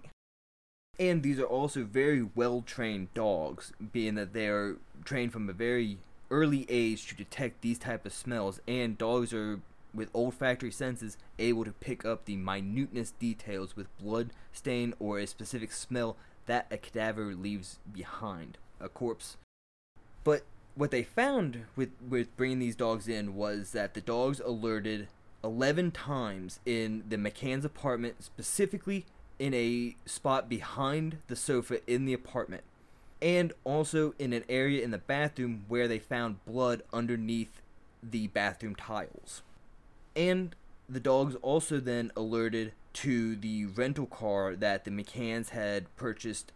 And these are also very well-trained dogs, being that they are trained from a very early age to detect these type of smells, and dogs are, with olfactory senses, able to pick up the minuteness details with blood stain or a specific smell that a cadaver leaves behind, a corpse. But what they found with bringing these dogs in was that the dogs alerted 11 times in the McCann's apartment, specifically in a spot behind the sofa in the apartment, and also in an area in the bathroom where they found blood underneath the bathroom tiles. And the dogs also then alerted to the rental car that the McCanns had purchased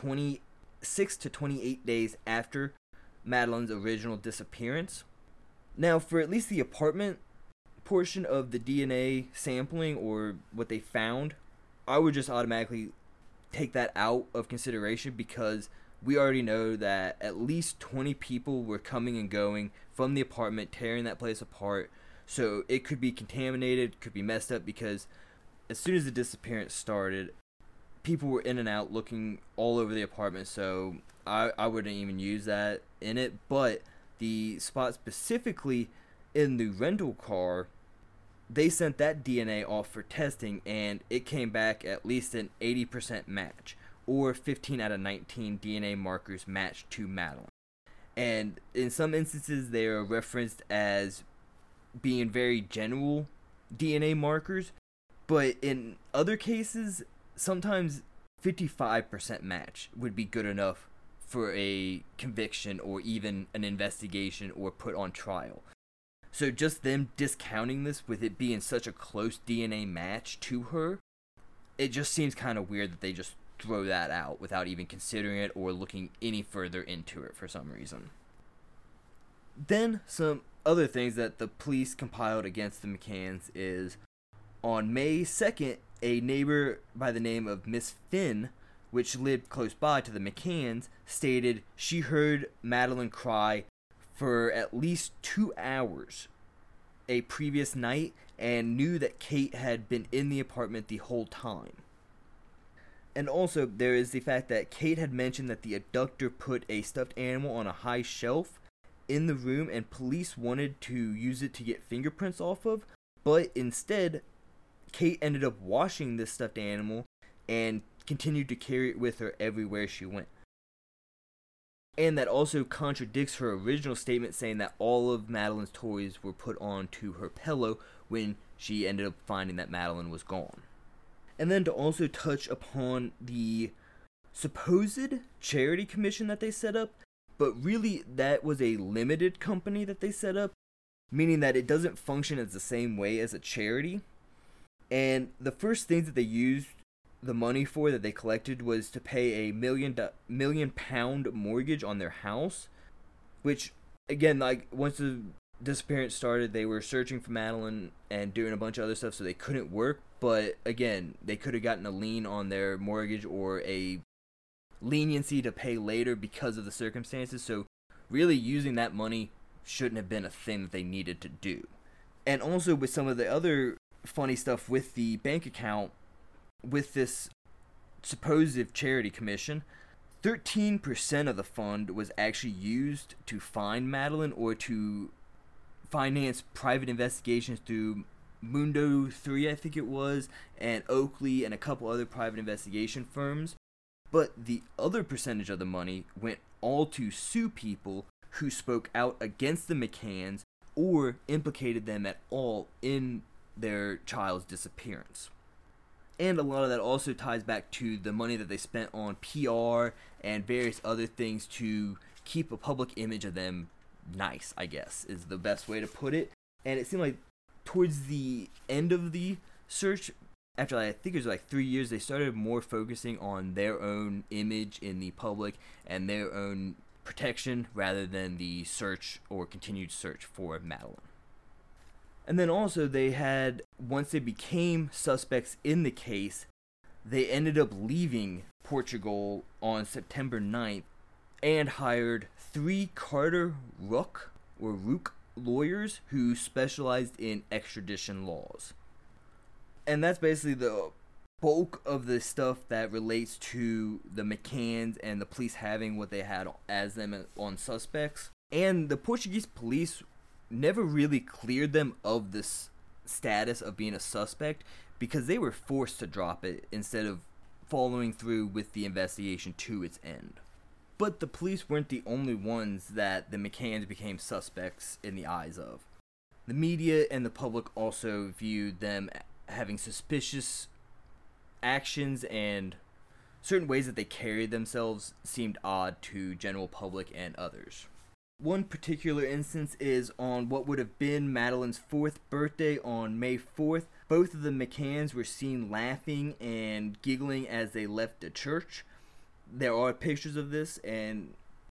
26 to 28 days after Madeleine's original disappearance. Now, for at least the apartment portion of the DNA sampling, or what they found, I would just automatically take that out of consideration, because we already know that at least 20 people were coming and going from the apartment, tearing that place apart. So it could be contaminated, could be messed up, because as soon as the disappearance started, people were in and out looking all over the apartment, so I wouldn't even use that in it. But the spot specifically in the rental car, they sent that DNA off for testing, and it came back at least an 80% match, or 15 out of 19 DNA markers matched to Madeleine. And in some instances, they are referenced as being very general DNA markers, but in other cases, sometimes 55% match would be good enough for a conviction or even an investigation or put on trial. So just them discounting this with it being such a close DNA match to her, it just seems kind of weird that they just throw that out without even considering it or looking any further into it for some reason. Then some other things that the police compiled against the McCanns is on May 2nd, a neighbor by the name of Miss Finn, which lived close by to the McCanns, stated she heard Madeleine cry for at least 2 hours a previous night and knew that Kate had been in the apartment the whole time. And also, there is the fact that Kate had mentioned that the abductor put a stuffed animal on a high shelf in the room and police wanted to use it to get fingerprints off of, but instead, Kate ended up washing this stuffed animal and continued to carry it with her everywhere she went. And that also contradicts her original statement saying that all of Madeleine's toys were put onto her pillow when she ended up finding that Madeleine was gone. And then to also touch upon the supposed charity commission that they set up, but really that was a limited company that they set up, meaning that it doesn't function as the same way as a charity. And the first things that they used the money for that they collected was to pay a £1 million mortgage on their house, which again, like, once the disappearance started, they were searching for Madeleine and doing a bunch of other stuff, so they couldn't work. But again, they could have gotten a lien on their mortgage or a leniency to pay later because of the circumstances. So really using that money shouldn't have been a thing that they needed to do. And also with some of the other funny stuff with the bank account, with this supposed charity commission, 13% of the fund was actually used to find Madeleine or to finance private investigations through Mundo 3, I think it was, and Oakley and a couple other private investigation firms. But the other percentage of the money went all to sue people who spoke out against the McCanns or implicated them at all in their child's disappearance. And a lot of that also ties back to the money that they spent on PR and various other things to keep a public image of them nice, I guess, is the best way to put it. And it seemed like towards the end of the search, after I think it was like 3 years, they started more focusing on their own image in the public and their own protection rather than the search or continued search for Madeleine. And then also they had, once they became suspects in the case, they ended up leaving Portugal on September 9th and hired 3 Carter Rook lawyers who specialized in extradition laws. And that's basically the bulk of the stuff that relates to the McCanns and the police having what they had as them on suspects. And the Portuguese police never really cleared them of this status of being a suspect because they were forced to drop it instead of following through with the investigation to its end. But the police weren't the only ones that the McCanns became suspects in the eyes of. The media and the public also viewed them having suspicious actions, and certain ways that they carried themselves seemed odd to general public and others. One particular instance is on what would have been Madeleine's 4th birthday on May 4th. Both of the McCanns were seen laughing and giggling as they left the church. There are pictures of this, and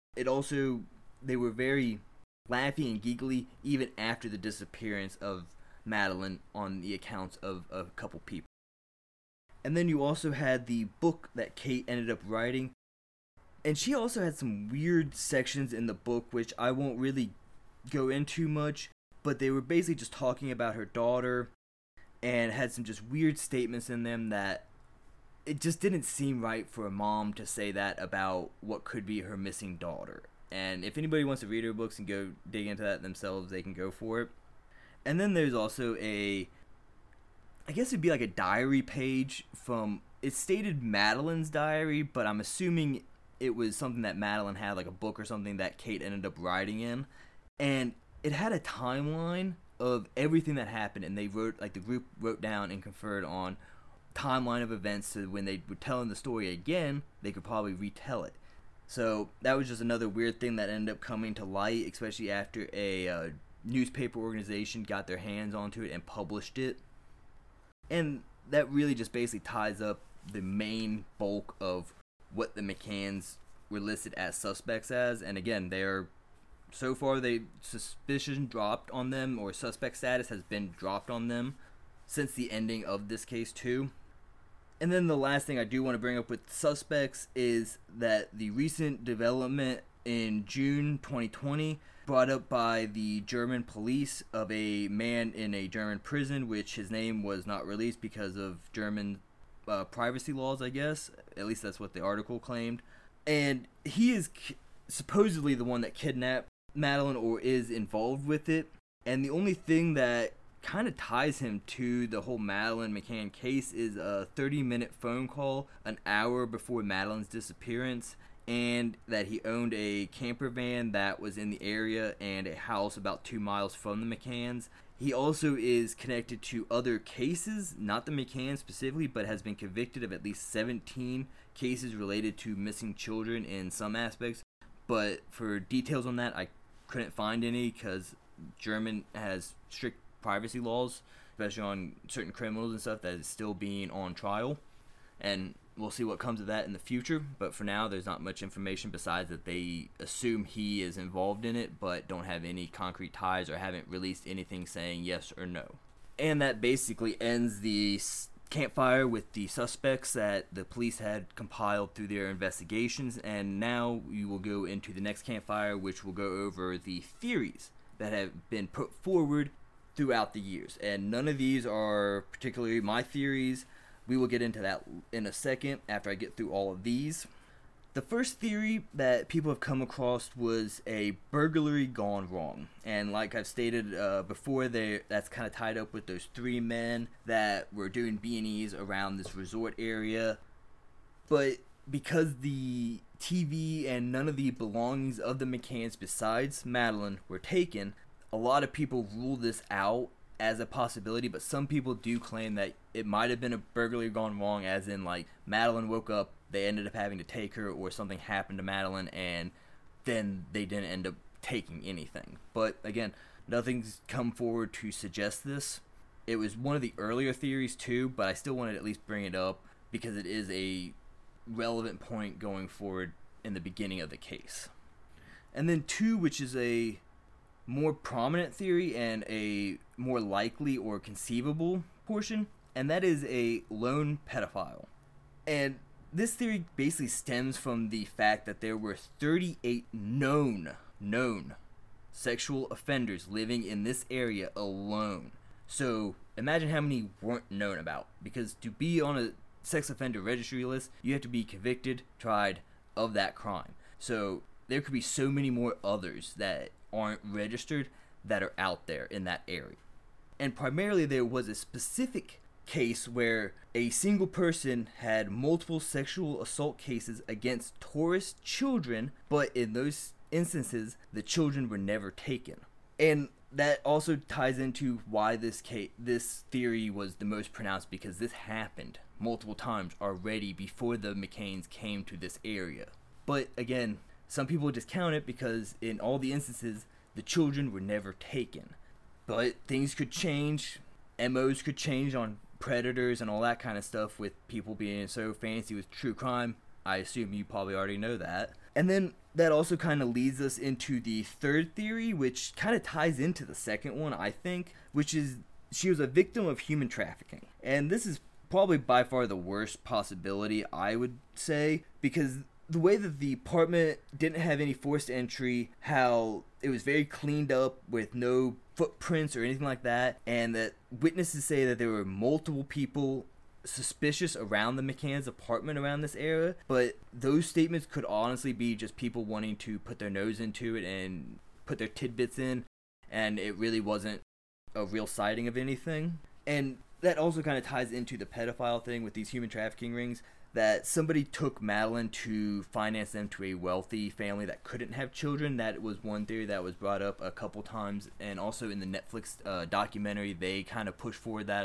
they were very laughy and giggly even after the disappearance of Madeleine on the accounts of a couple people. And then you also had the book that Kate ended up writing. And she also had some weird sections in the book, which I won't really go into much, but they were basically just talking about her daughter and had some just weird statements in them that it just didn't seem right for a mom to say that about what could be her missing daughter. And if anybody wants to read her books and go dig into that themselves, they can go for it. And then there's also I guess it'd be like a diary page it stated Madeleine's diary, but I'm assuming it was something that Madeleine had, like a book or something that Kate ended up writing in. And it had a timeline of everything that happened, and the group wrote down and conferred on timeline of events so when they were telling the story again, they could probably retell it. So that was just another weird thing that ended up coming to light, especially after a newspaper organization got their hands onto it and published it. And that really just basically ties up the main bulk of what the McCanns were listed as suspects as. And again, so far suspicion dropped on them, or suspect status has been dropped on them since the ending of this case too. And then the last thing I do want to bring up with suspects is that the recent development in June 2020 brought up by the German police of a man in a German prison, which his name was not released because of German privacy laws, I guess. At least that's what the article claimed. And he is supposedly the one that kidnapped Madeleine, or is involved with it. And the only thing that kind of ties him to the whole Madeleine McCann case is a 30-minute phone call an hour before Madeleine's disappearance, and that he owned a camper van that was in the area and a house about 2 miles from the McCanns. He also is connected to other cases, not the McCanns specifically, but has been convicted of at least 17 cases related to missing children in some aspects. But for details on that, I couldn't find any, because German has strict privacy laws, especially on certain criminals and stuff, that is still being on trial. And we'll see what comes of that in the future, but for now there's not much information besides that they assume he is involved in it, but don't have any concrete ties or haven't released anything saying yes or no. And that basically ends the campfire with the suspects that the police had compiled through their investigations. And now we will go into the next campfire, which will go over the theories that have been put forward throughout the years. And none of these are particularly my theories. We will get into that in a second after I get through all of these. The first theory that people have come across was a burglary gone wrong. And like I've stated before, that's kind of tied up with those 3 men that were doing B&Es around this resort area. But because the TV and none of the belongings of the McCanns besides Madeleine were taken, a lot of people rule this out as a possibility, but some people do claim that it might have been a burglary gone wrong, as in like Madeleine woke up, they ended up having to take her, or something happened to Madeleine and then they didn't end up taking anything. But again, nothing's come forward to suggest this. It was one of the earlier theories too, but I still wanted to at least bring it up because it is a relevant point going forward in the beginning of the case. And then 2, which is a more prominent theory and a more likely or conceivable portion, and that is a lone pedophile. And this theory basically stems from the fact that there were 38 known sexual offenders living in this area alone. So imagine how many weren't known about, because to be on a sex offender registry list, you have to be convicted, tried of that crime. So there could be so many more others that aren't registered that are out there in that area. And primarily there was a specific case where a single person had multiple sexual assault cases against tourist children, but in those instances the children were never taken. And that also ties into why this theory was the most pronounced, because this happened multiple times already before the McCanns came to this area. But again, some people discount it because in all the instances, the children were never taken. But things could change. MOs could change on predators and all that kind of stuff, with people being so fancy with true crime. I assume you probably already know that. And then that also kind of leads us into the third theory, which kind of ties into the second one, I think, which is she was a victim of human trafficking. And this is probably by far the worst possibility, I would say, because the way that the apartment didn't have any forced entry, how it was very cleaned up with no footprints or anything like that, and that witnesses say that there were multiple people suspicious around the McCann's apartment around this area, but those statements could honestly be just people wanting to put their nose into it and put their tidbits in, and it really wasn't a real sighting of anything. And that also kind of ties into the pedophile thing with these human trafficking rings, that somebody took Madeleine to finance them to a wealthy family that couldn't have children. That was one theory that was brought up a couple times, and also in the Netflix documentary, they kind of pushed forward that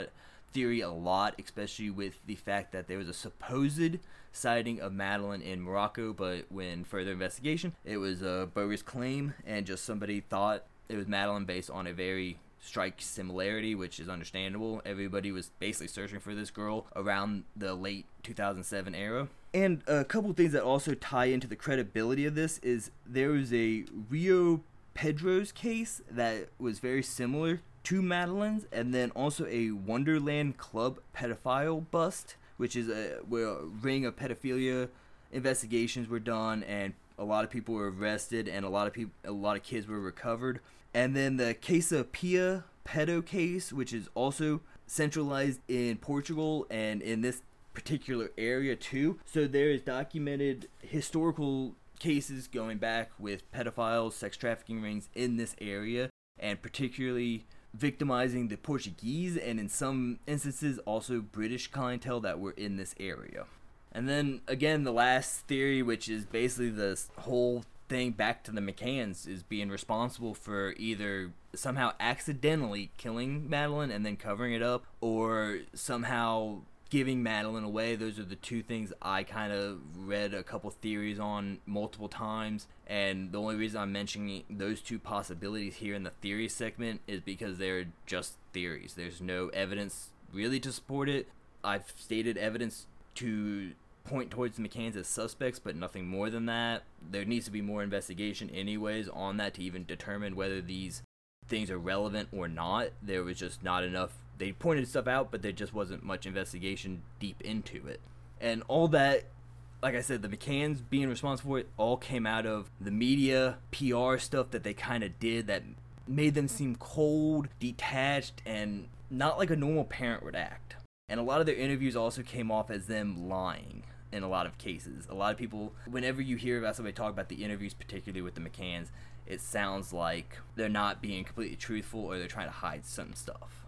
theory a lot, especially with the fact that there was a supposed sighting of Madeline in Morocco, but when further investigation, it was a bogus claim, and just somebody thought it was Madeline based on a very strike similarity, which is understandable. Everybody was basically searching for this girl around the late 2007 era. And a couple things that also tie into the credibility of this is there was a Rio Pedro's case that was very similar to Madeline's, and then also a Wonderland Club pedophile bust, which is where a ring of pedophilia investigations were done, and a lot of people were arrested, and a lot of kids were recovered. And then the Casa Pia pedo case, which is also centralized in Portugal and in this particular area too. So there is documented historical cases going back with pedophiles, sex trafficking rings in this area, and particularly victimizing the Portuguese and in some instances also British clientele that were in this area. And then again, the last theory, which is basically this whole thing back to the McCanns, is being responsible for either somehow accidentally killing Madeline and then covering it up, or somehow giving Madeline away. Those are the two things I kind of read a couple theories on multiple times, and the only reason I'm mentioning those two possibilities here in the theory segment is because they're just theories. There's no evidence really to support it. I've stated evidence to point towards the McCanns as suspects, but nothing more than that. There needs to be more investigation anyways on that to even determine whether these things are relevant or not. There was just not enough. They pointed stuff out, but there just wasn't much investigation deep into it. And all that, like I said, the McCanns being responsible for it all came out of the media PR stuff that they kind of did that made them seem cold, detached, and not like a normal parent would act. And a lot of their interviews also came off as them lying in a lot of cases. A lot of people, whenever you hear about somebody talk about the interviews, particularly with the McCanns, it sounds like they're not being completely truthful or they're trying to hide some stuff.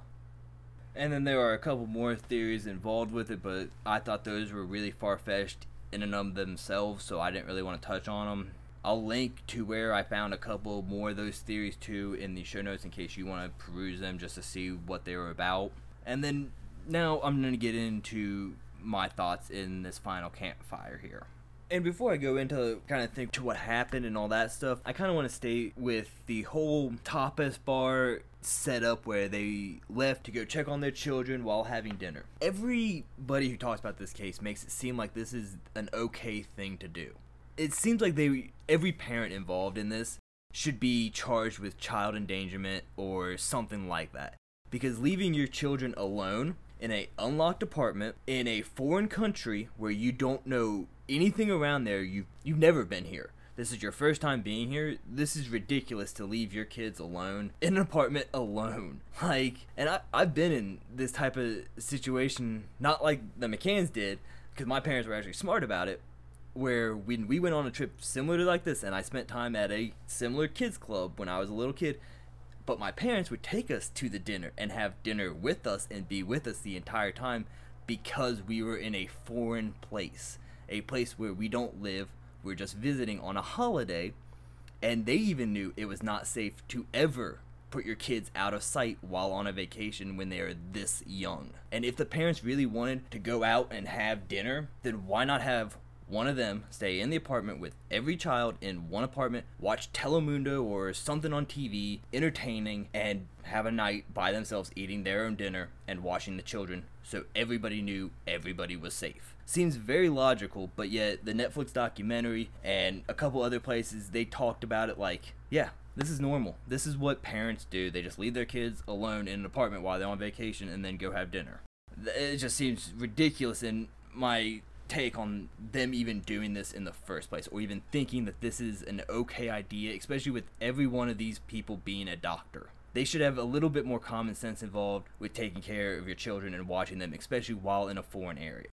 And then there are a couple more theories involved with it, but I thought those were really far-fetched in and of themselves, so I didn't really want to touch on them. I'll link to where I found a couple more of those theories too in the show notes in case you want to peruse them just to see what they were about. And then now I'm going to get into my thoughts in this final campfire here. And before I go into kind of think to what happened and all that stuff, I kind of want to stay with the whole tapas bar setup where they left to go check on their children while having dinner. Everybody who talks about this case makes it seem like this is an okay thing to do. It seems like every parent involved in this should be charged with child endangerment or something like that. Because leaving your children alone in an unlocked apartment in a foreign country where you don't know anything around there, you've never been here. This is your first time being here. This is ridiculous to leave your kids alone in an apartment alone. And I've been in this type of situation, not like the McCanns did, because my parents were actually smart about it, where when we went on a trip similar to like this, and I spent time at a similar kids club when I was a little kid, but my parents would take us to the dinner and have dinner with us and be with us the entire time because we were in a foreign place, a place where we don't live. We're just visiting on a holiday, and they even knew it was not safe to ever put your kids out of sight while on a vacation when they are this young. And if the parents really wanted to go out and have dinner, then why not have one of them stay in the apartment with every child in one apartment, watch Telemundo or something on TV, entertaining, and have a night by themselves eating their own dinner and watching the children so everybody knew everybody was safe. Seems very logical, but yet the Netflix documentary and a couple other places, they talked about it like, yeah, this is normal. This is what parents do. They just leave their kids alone in an apartment while they're on vacation and then go have dinner. It just seems ridiculous in my take on them even doing this in the first place, or even thinking that this is an okay idea, especially with every one of these people being a doctor. They should have a little bit more common sense involved with taking care of your children and watching them, especially while in a foreign area.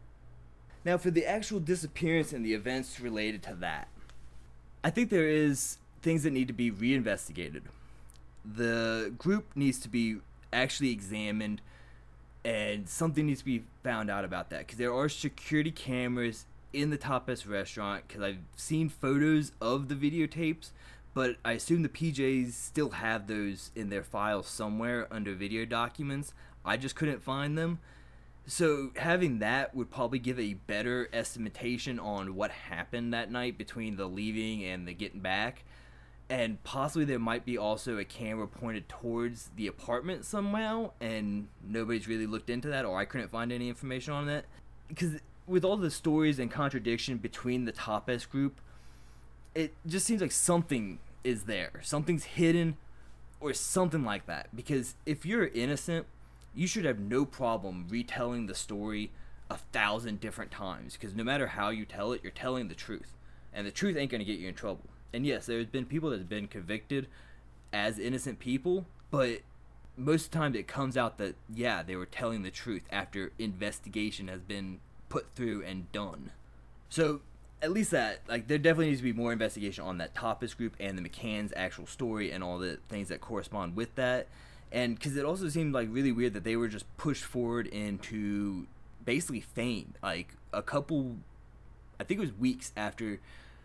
Now, for the actual disappearance and the events related to that, I think there is things that need to be reinvestigated. The group needs to be actually examined, and something needs to be found out about that, because there are security cameras in the Tapas restaurant, because I've seen photos of the videotapes, but I assume the PJs still have those in their files somewhere under video documents. I just couldn't find them. So having that would probably give a better estimation on what happened that night between the leaving and the getting back. And possibly there might be also a camera pointed towards the apartment somehow, and nobody's really looked into that, or I couldn't find any information on that. Because with all the stories and contradiction between the Tapas group, it just seems like something is there. Something's hidden or something like that. Because if you're innocent, you should have no problem retelling the story 1,000 different times. Because no matter how you tell it, you're telling the truth. And the truth ain't going to get you in trouble. And yes, there's been people that have been convicted as innocent people, but most of the time it comes out that, yeah, they were telling the truth after investigation has been put through and done. So, at least that, like, there definitely needs to be more investigation on that Tapas group and the McCann's actual story and all the things that correspond with that. And because it also seemed, like, really weird that they were just pushed forward into basically fame. Like, I think it was weeks after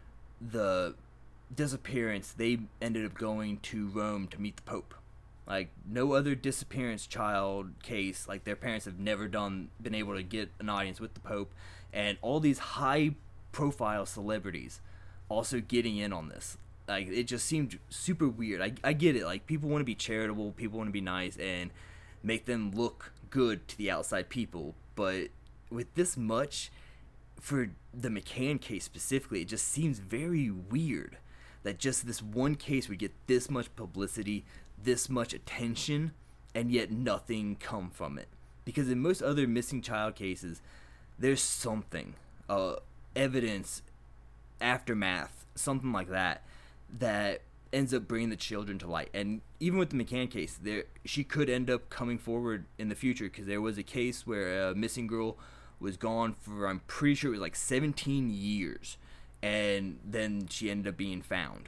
the disappearance, they ended up going to Rome to meet the Pope. Like, no other disappearance child case, like, their parents have never been able to get an audience with the Pope, and all these high profile celebrities also getting in on this. Like, it just seemed super weird. I get it, like, people want to be charitable, people want to be nice and make them look good to the outside people, but with this much, for the McCann case specifically, it just seems very weird that just this one case would get this much publicity, this much attention, and yet nothing come from it. Because in most other missing child cases, there's something, evidence, aftermath, something like that, that ends up bringing the children to light. And even with the McCann case, she could end up coming forward in the future, because there was a case where a missing girl was gone for, I'm pretty sure it was like 17 years. And then she ended up being found.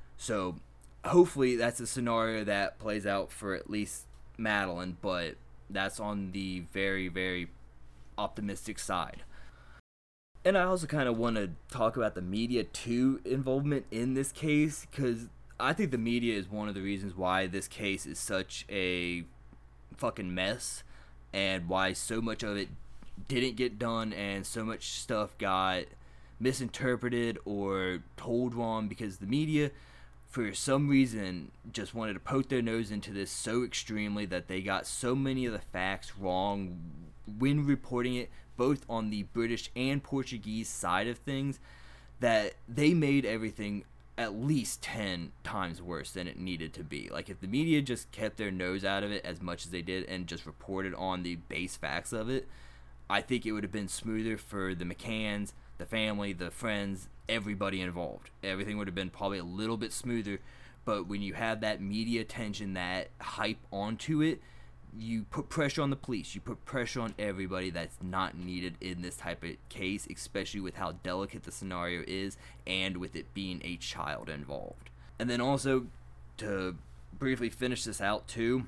So hopefully that's a scenario that plays out for at least Madeline, but that's on the very, very optimistic side. And I also kind of want to talk about the media too involvement in this case, because I think the media is one of the reasons why this case is such a fucking mess, and why so much of it didn't get done and so much stuff got misinterpreted or told wrong, because the media for some reason just wanted to poke their nose into this so extremely that they got so many of the facts wrong when reporting it, both on the British and Portuguese side of things, that they made everything at least 10 times worse than it needed to be. Like, if the media just kept their nose out of it as much as they did and just reported on the base facts of it, I think it would have been smoother for the McCanns, the family, the friends, everybody involved. Everything would have been probably a little bit smoother. But when you have that media attention, that hype onto it, you put pressure on the police. You put pressure on everybody that's not needed in this type of case, especially with how delicate the scenario is and with it being a child involved. And then also, to briefly finish this out too,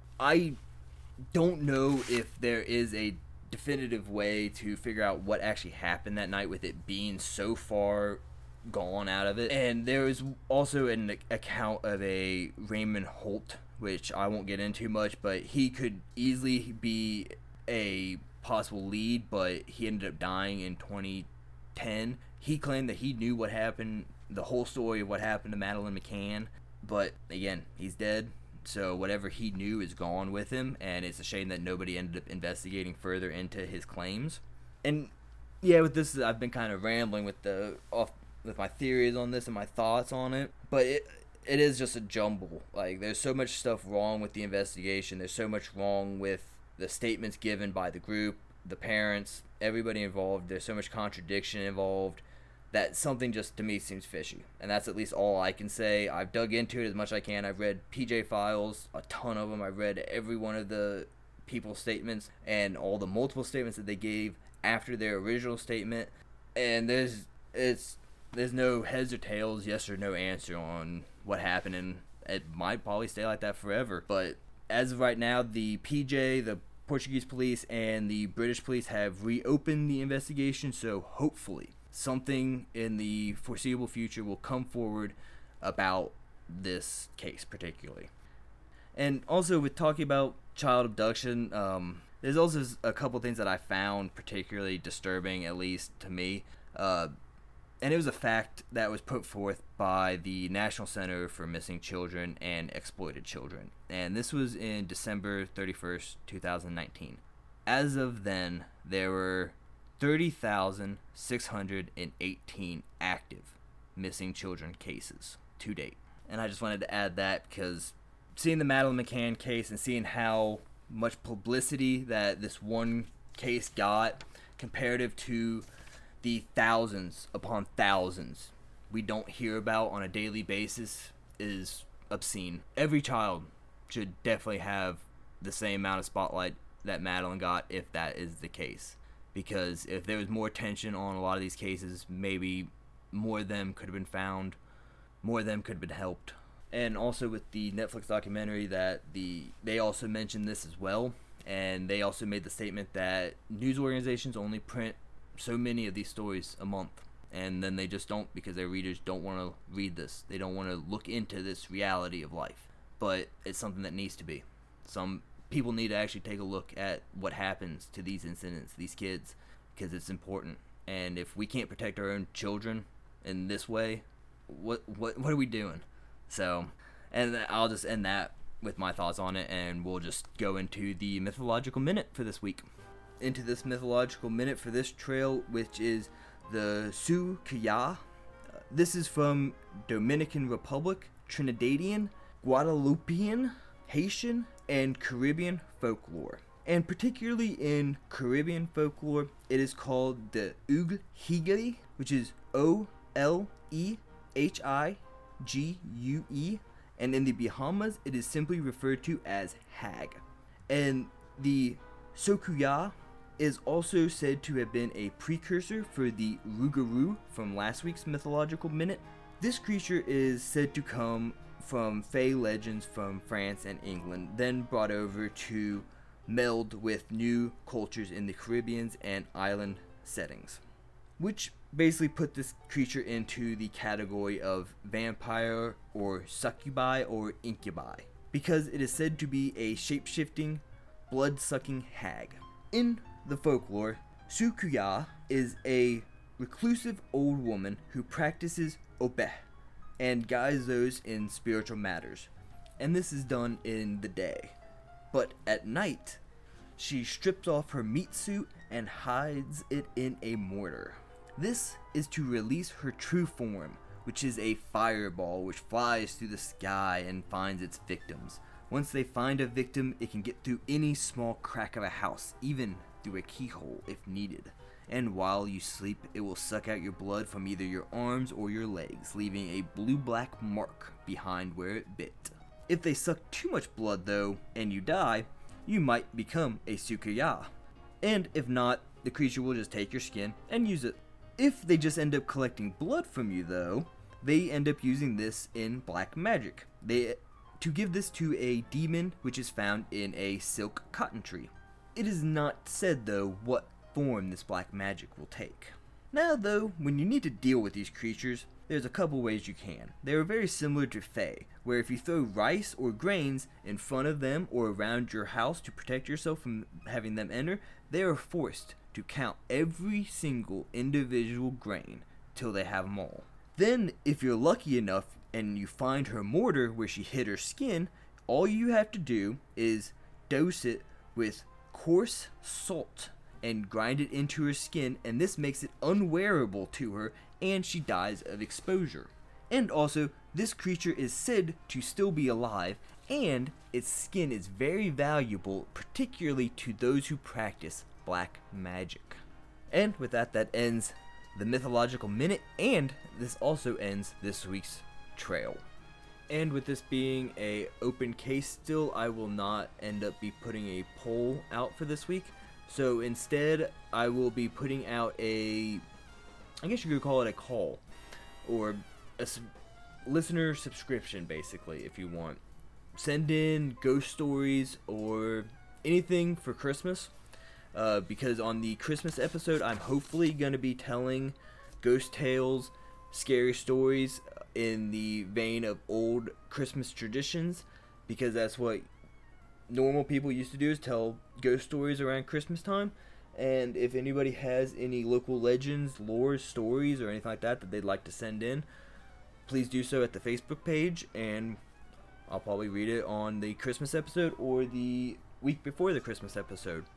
I don't know if there is a definitive way to figure out what actually happened that night with it being so far gone out of it. And there is also an account of a Raymond Holt, which I won't get into much, but he could easily be a possible lead, but he ended up dying in 2010. He claimed that he knew what happened, the whole story of what happened to Madeleine McCann, but again, he's dead. So whatever he knew is gone with him, and it's a shame that nobody ended up investigating further into his claims. And yeah, with this, I've been kind of rambling with with my theories on this and my thoughts on it, but it is just a jumble. Like, there's so much stuff wrong with the investigation. There's so much wrong with the statements given by the group, the parents, everybody involved. There's so much contradiction involved that something just, to me, seems fishy. And that's at least all I can say. I've dug into it as much as I can. I've read PJ Files, a ton of them. I've read every one of the people's statements and all the multiple statements that they gave after their original statement. And there's no heads or tails, yes or no answer on what happened, and it might probably stay like that forever. But as of right now, the PJ, the Portuguese police, and the British police have reopened the investigation, so hopefully something in the foreseeable future will come forward about this case particularly. And also with talking about child abduction, there's also a couple things that I found particularly disturbing, at least to me. And it was a fact that was put forth by the National Center for Missing Children and Exploited Children. And this was in December 31st, 2019. As of then, there were 30,618 active missing children cases to date. And I just wanted to add that because seeing the Madeleine McCann case and seeing how much publicity that this one case got comparative to the thousands upon thousands we don't hear about on a daily basis is obscene. Every child should definitely have the same amount of spotlight that Madeleine got if that is the case. Because if there was more attention on a lot of these cases, maybe more of them could have been found, more of them could have been helped. And also with the Netflix documentary that they also mentioned this as well, and they also made the statement that news organizations only print so many of these stories a month, and then they just don't because their readers don't want to read this. They don't want to look into this reality of life. But it's something that needs to be. Some people need to actually take a look at what happens to these incidents, these kids, because it's important. And if we can't protect our own children in this way, what are we doing? So, and I'll just end that with my thoughts on it, and we'll just go into the mythological minute for this week. Into this mythological minute for this trail, which is the Sukiya. This is from Dominican Republic, Trinidadian, Guadeloupean, Haitian, and Caribbean folklore. And particularly in Caribbean folklore, it is called the Uglhigui, which is Olehigue, and in the Bahamas, it is simply referred to as hag. And the Sokuya is also said to have been a precursor for the Rougarou from last week's mythological minute. This creature is said to come from Fey legends from France and England, then brought over to meld with new cultures in the Caribbean and island settings, which basically put this creature into the category of vampire or succubi or incubi, because it is said to be a shape-shifting, blood-sucking hag. In the folklore, Sukuya is a reclusive old woman who practices obeh and guides those in spiritual matters, and this is done in the day. But at night, she strips off her meat suit and hides it in a mortar. This is to release her true form, which is a fireball which flies through the sky and finds its victims. Once they find a victim, it can get through any small crack of a house, even through a keyhole if needed. And while you sleep, it will suck out your blood from either your arms or your legs, leaving a blue-black mark behind where it bit. If they suck too much blood though, and you die, you might become a Sukuya. And if not, the creature will just take your skin and use it. If they just end up collecting blood from you though, they end up using this in black magic. To give this to a demon which is found in a silk cotton tree. It is not said though what form this black magic will take. Now though, when you need to deal with these creatures, there's a couple ways you can. They are very similar to Fae, where if you throw rice or grains in front of them or around your house to protect yourself from having them enter, they are forced to count every single individual grain till they have them all. Then, if you're lucky enough and you find her mortar where she hit her skin, all you have to do is dose it with coarse salt and grind it into her skin, and this makes it unwearable to her and she dies of exposure. And also, this creature is said to still be alive, and its skin is very valuable, particularly to those who practice black magic. And with that, that ends the mythological minute, and this also ends this week's trail. And with this being a open case still, I will not end up be putting a poll out for this week. So instead, I will be putting out I guess you could call it a call, or a listener subscription, basically, if you want. Send in ghost stories or anything for Christmas, because on the Christmas episode, I'm hopefully going to be telling ghost tales, scary stories in the vein of old Christmas traditions, because that's what normal people used to do, is tell ghost stories around Christmas time. And if anybody has any local legends, lore, stories, or anything like that that they'd like to send in, please do so at the Facebook page, and I'll probably read it on the Christmas episode or the week before the Christmas episode.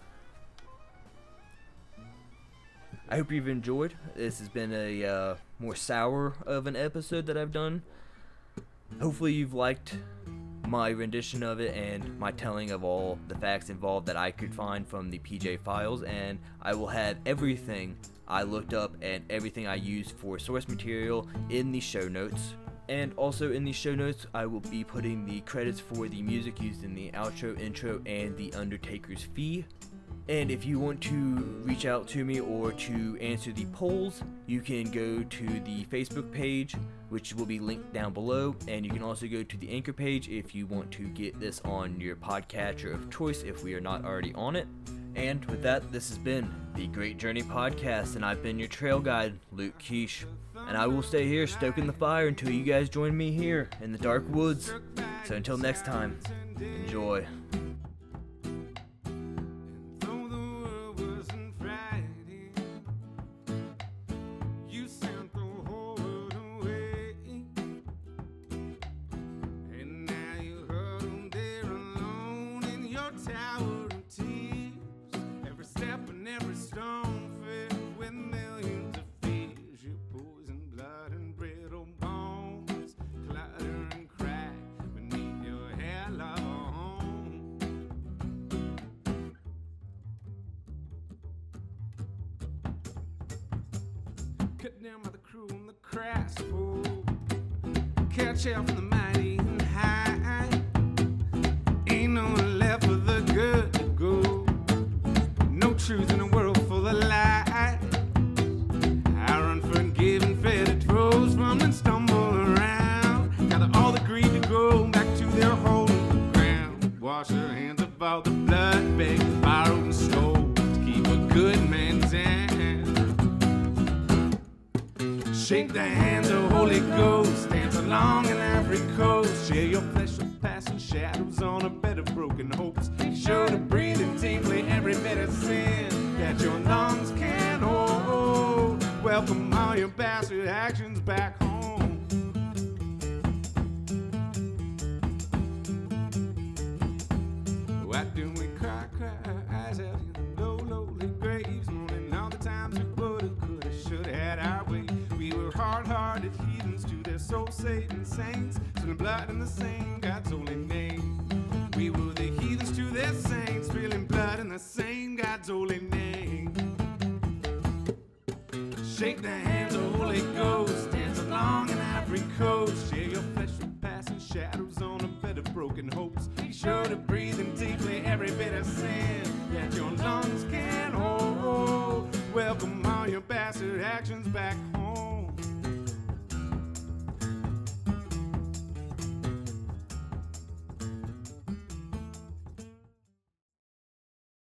I hope you've enjoyed. This has been a more sour of an episode that I've done. Hopefully you've liked my rendition of it and my telling of all the facts involved that I could find from the PJ files, and I will have everything I looked up and everything I used for source material in the show notes. And also in the show notes, I will be putting the credits for the music used in the outro, intro, and the Undertaker's fee. And if you want to reach out to me or to answer the polls, you can go to the Facebook page, which will be linked down below, and you can also go to the Anchor page if you want to get this on your podcatcher of choice if we are not already on it. And with that, this has been the Great Journey Podcast, and I've been your trail guide, Luke Quiche. And I will stay here stoking the fire until you guys join me here in the dark woods. So until next time, enjoy. Cut down by the crew on the crash pole. Catch out from the mighty and high. Ain't no one left for the good to go. No truth in a world full of lies. I run forgiven, fed it throws from and stumble around. Gather all the greed to go back to their hole in the ground. Wash their hands of all the blood, beg, fire and stove to keep a good man down. Shake the hands of Holy Ghost, dance along an Ivory Coast. Share your flesh with passing shadows on a bed of broken hopes. Be sure to breathe in deeply every bit of sin that your lungs can hold. Welcome all your bastard actions back home. Why do we cry our eyes out in the low, lowly graves, mourning all the times we woulda, coulda, shoulda had our way? We were hard-hearted heathens to their soul-saving saints, spilling blood in the same God's holy name. We were the heathens to their saints, spilling blood in the same God's holy name. Shake the hands of Holy Ghost, dance along an Ivory Coast. Share your flesh with passing shadows on a bed of broken hopes. Be sure to breathe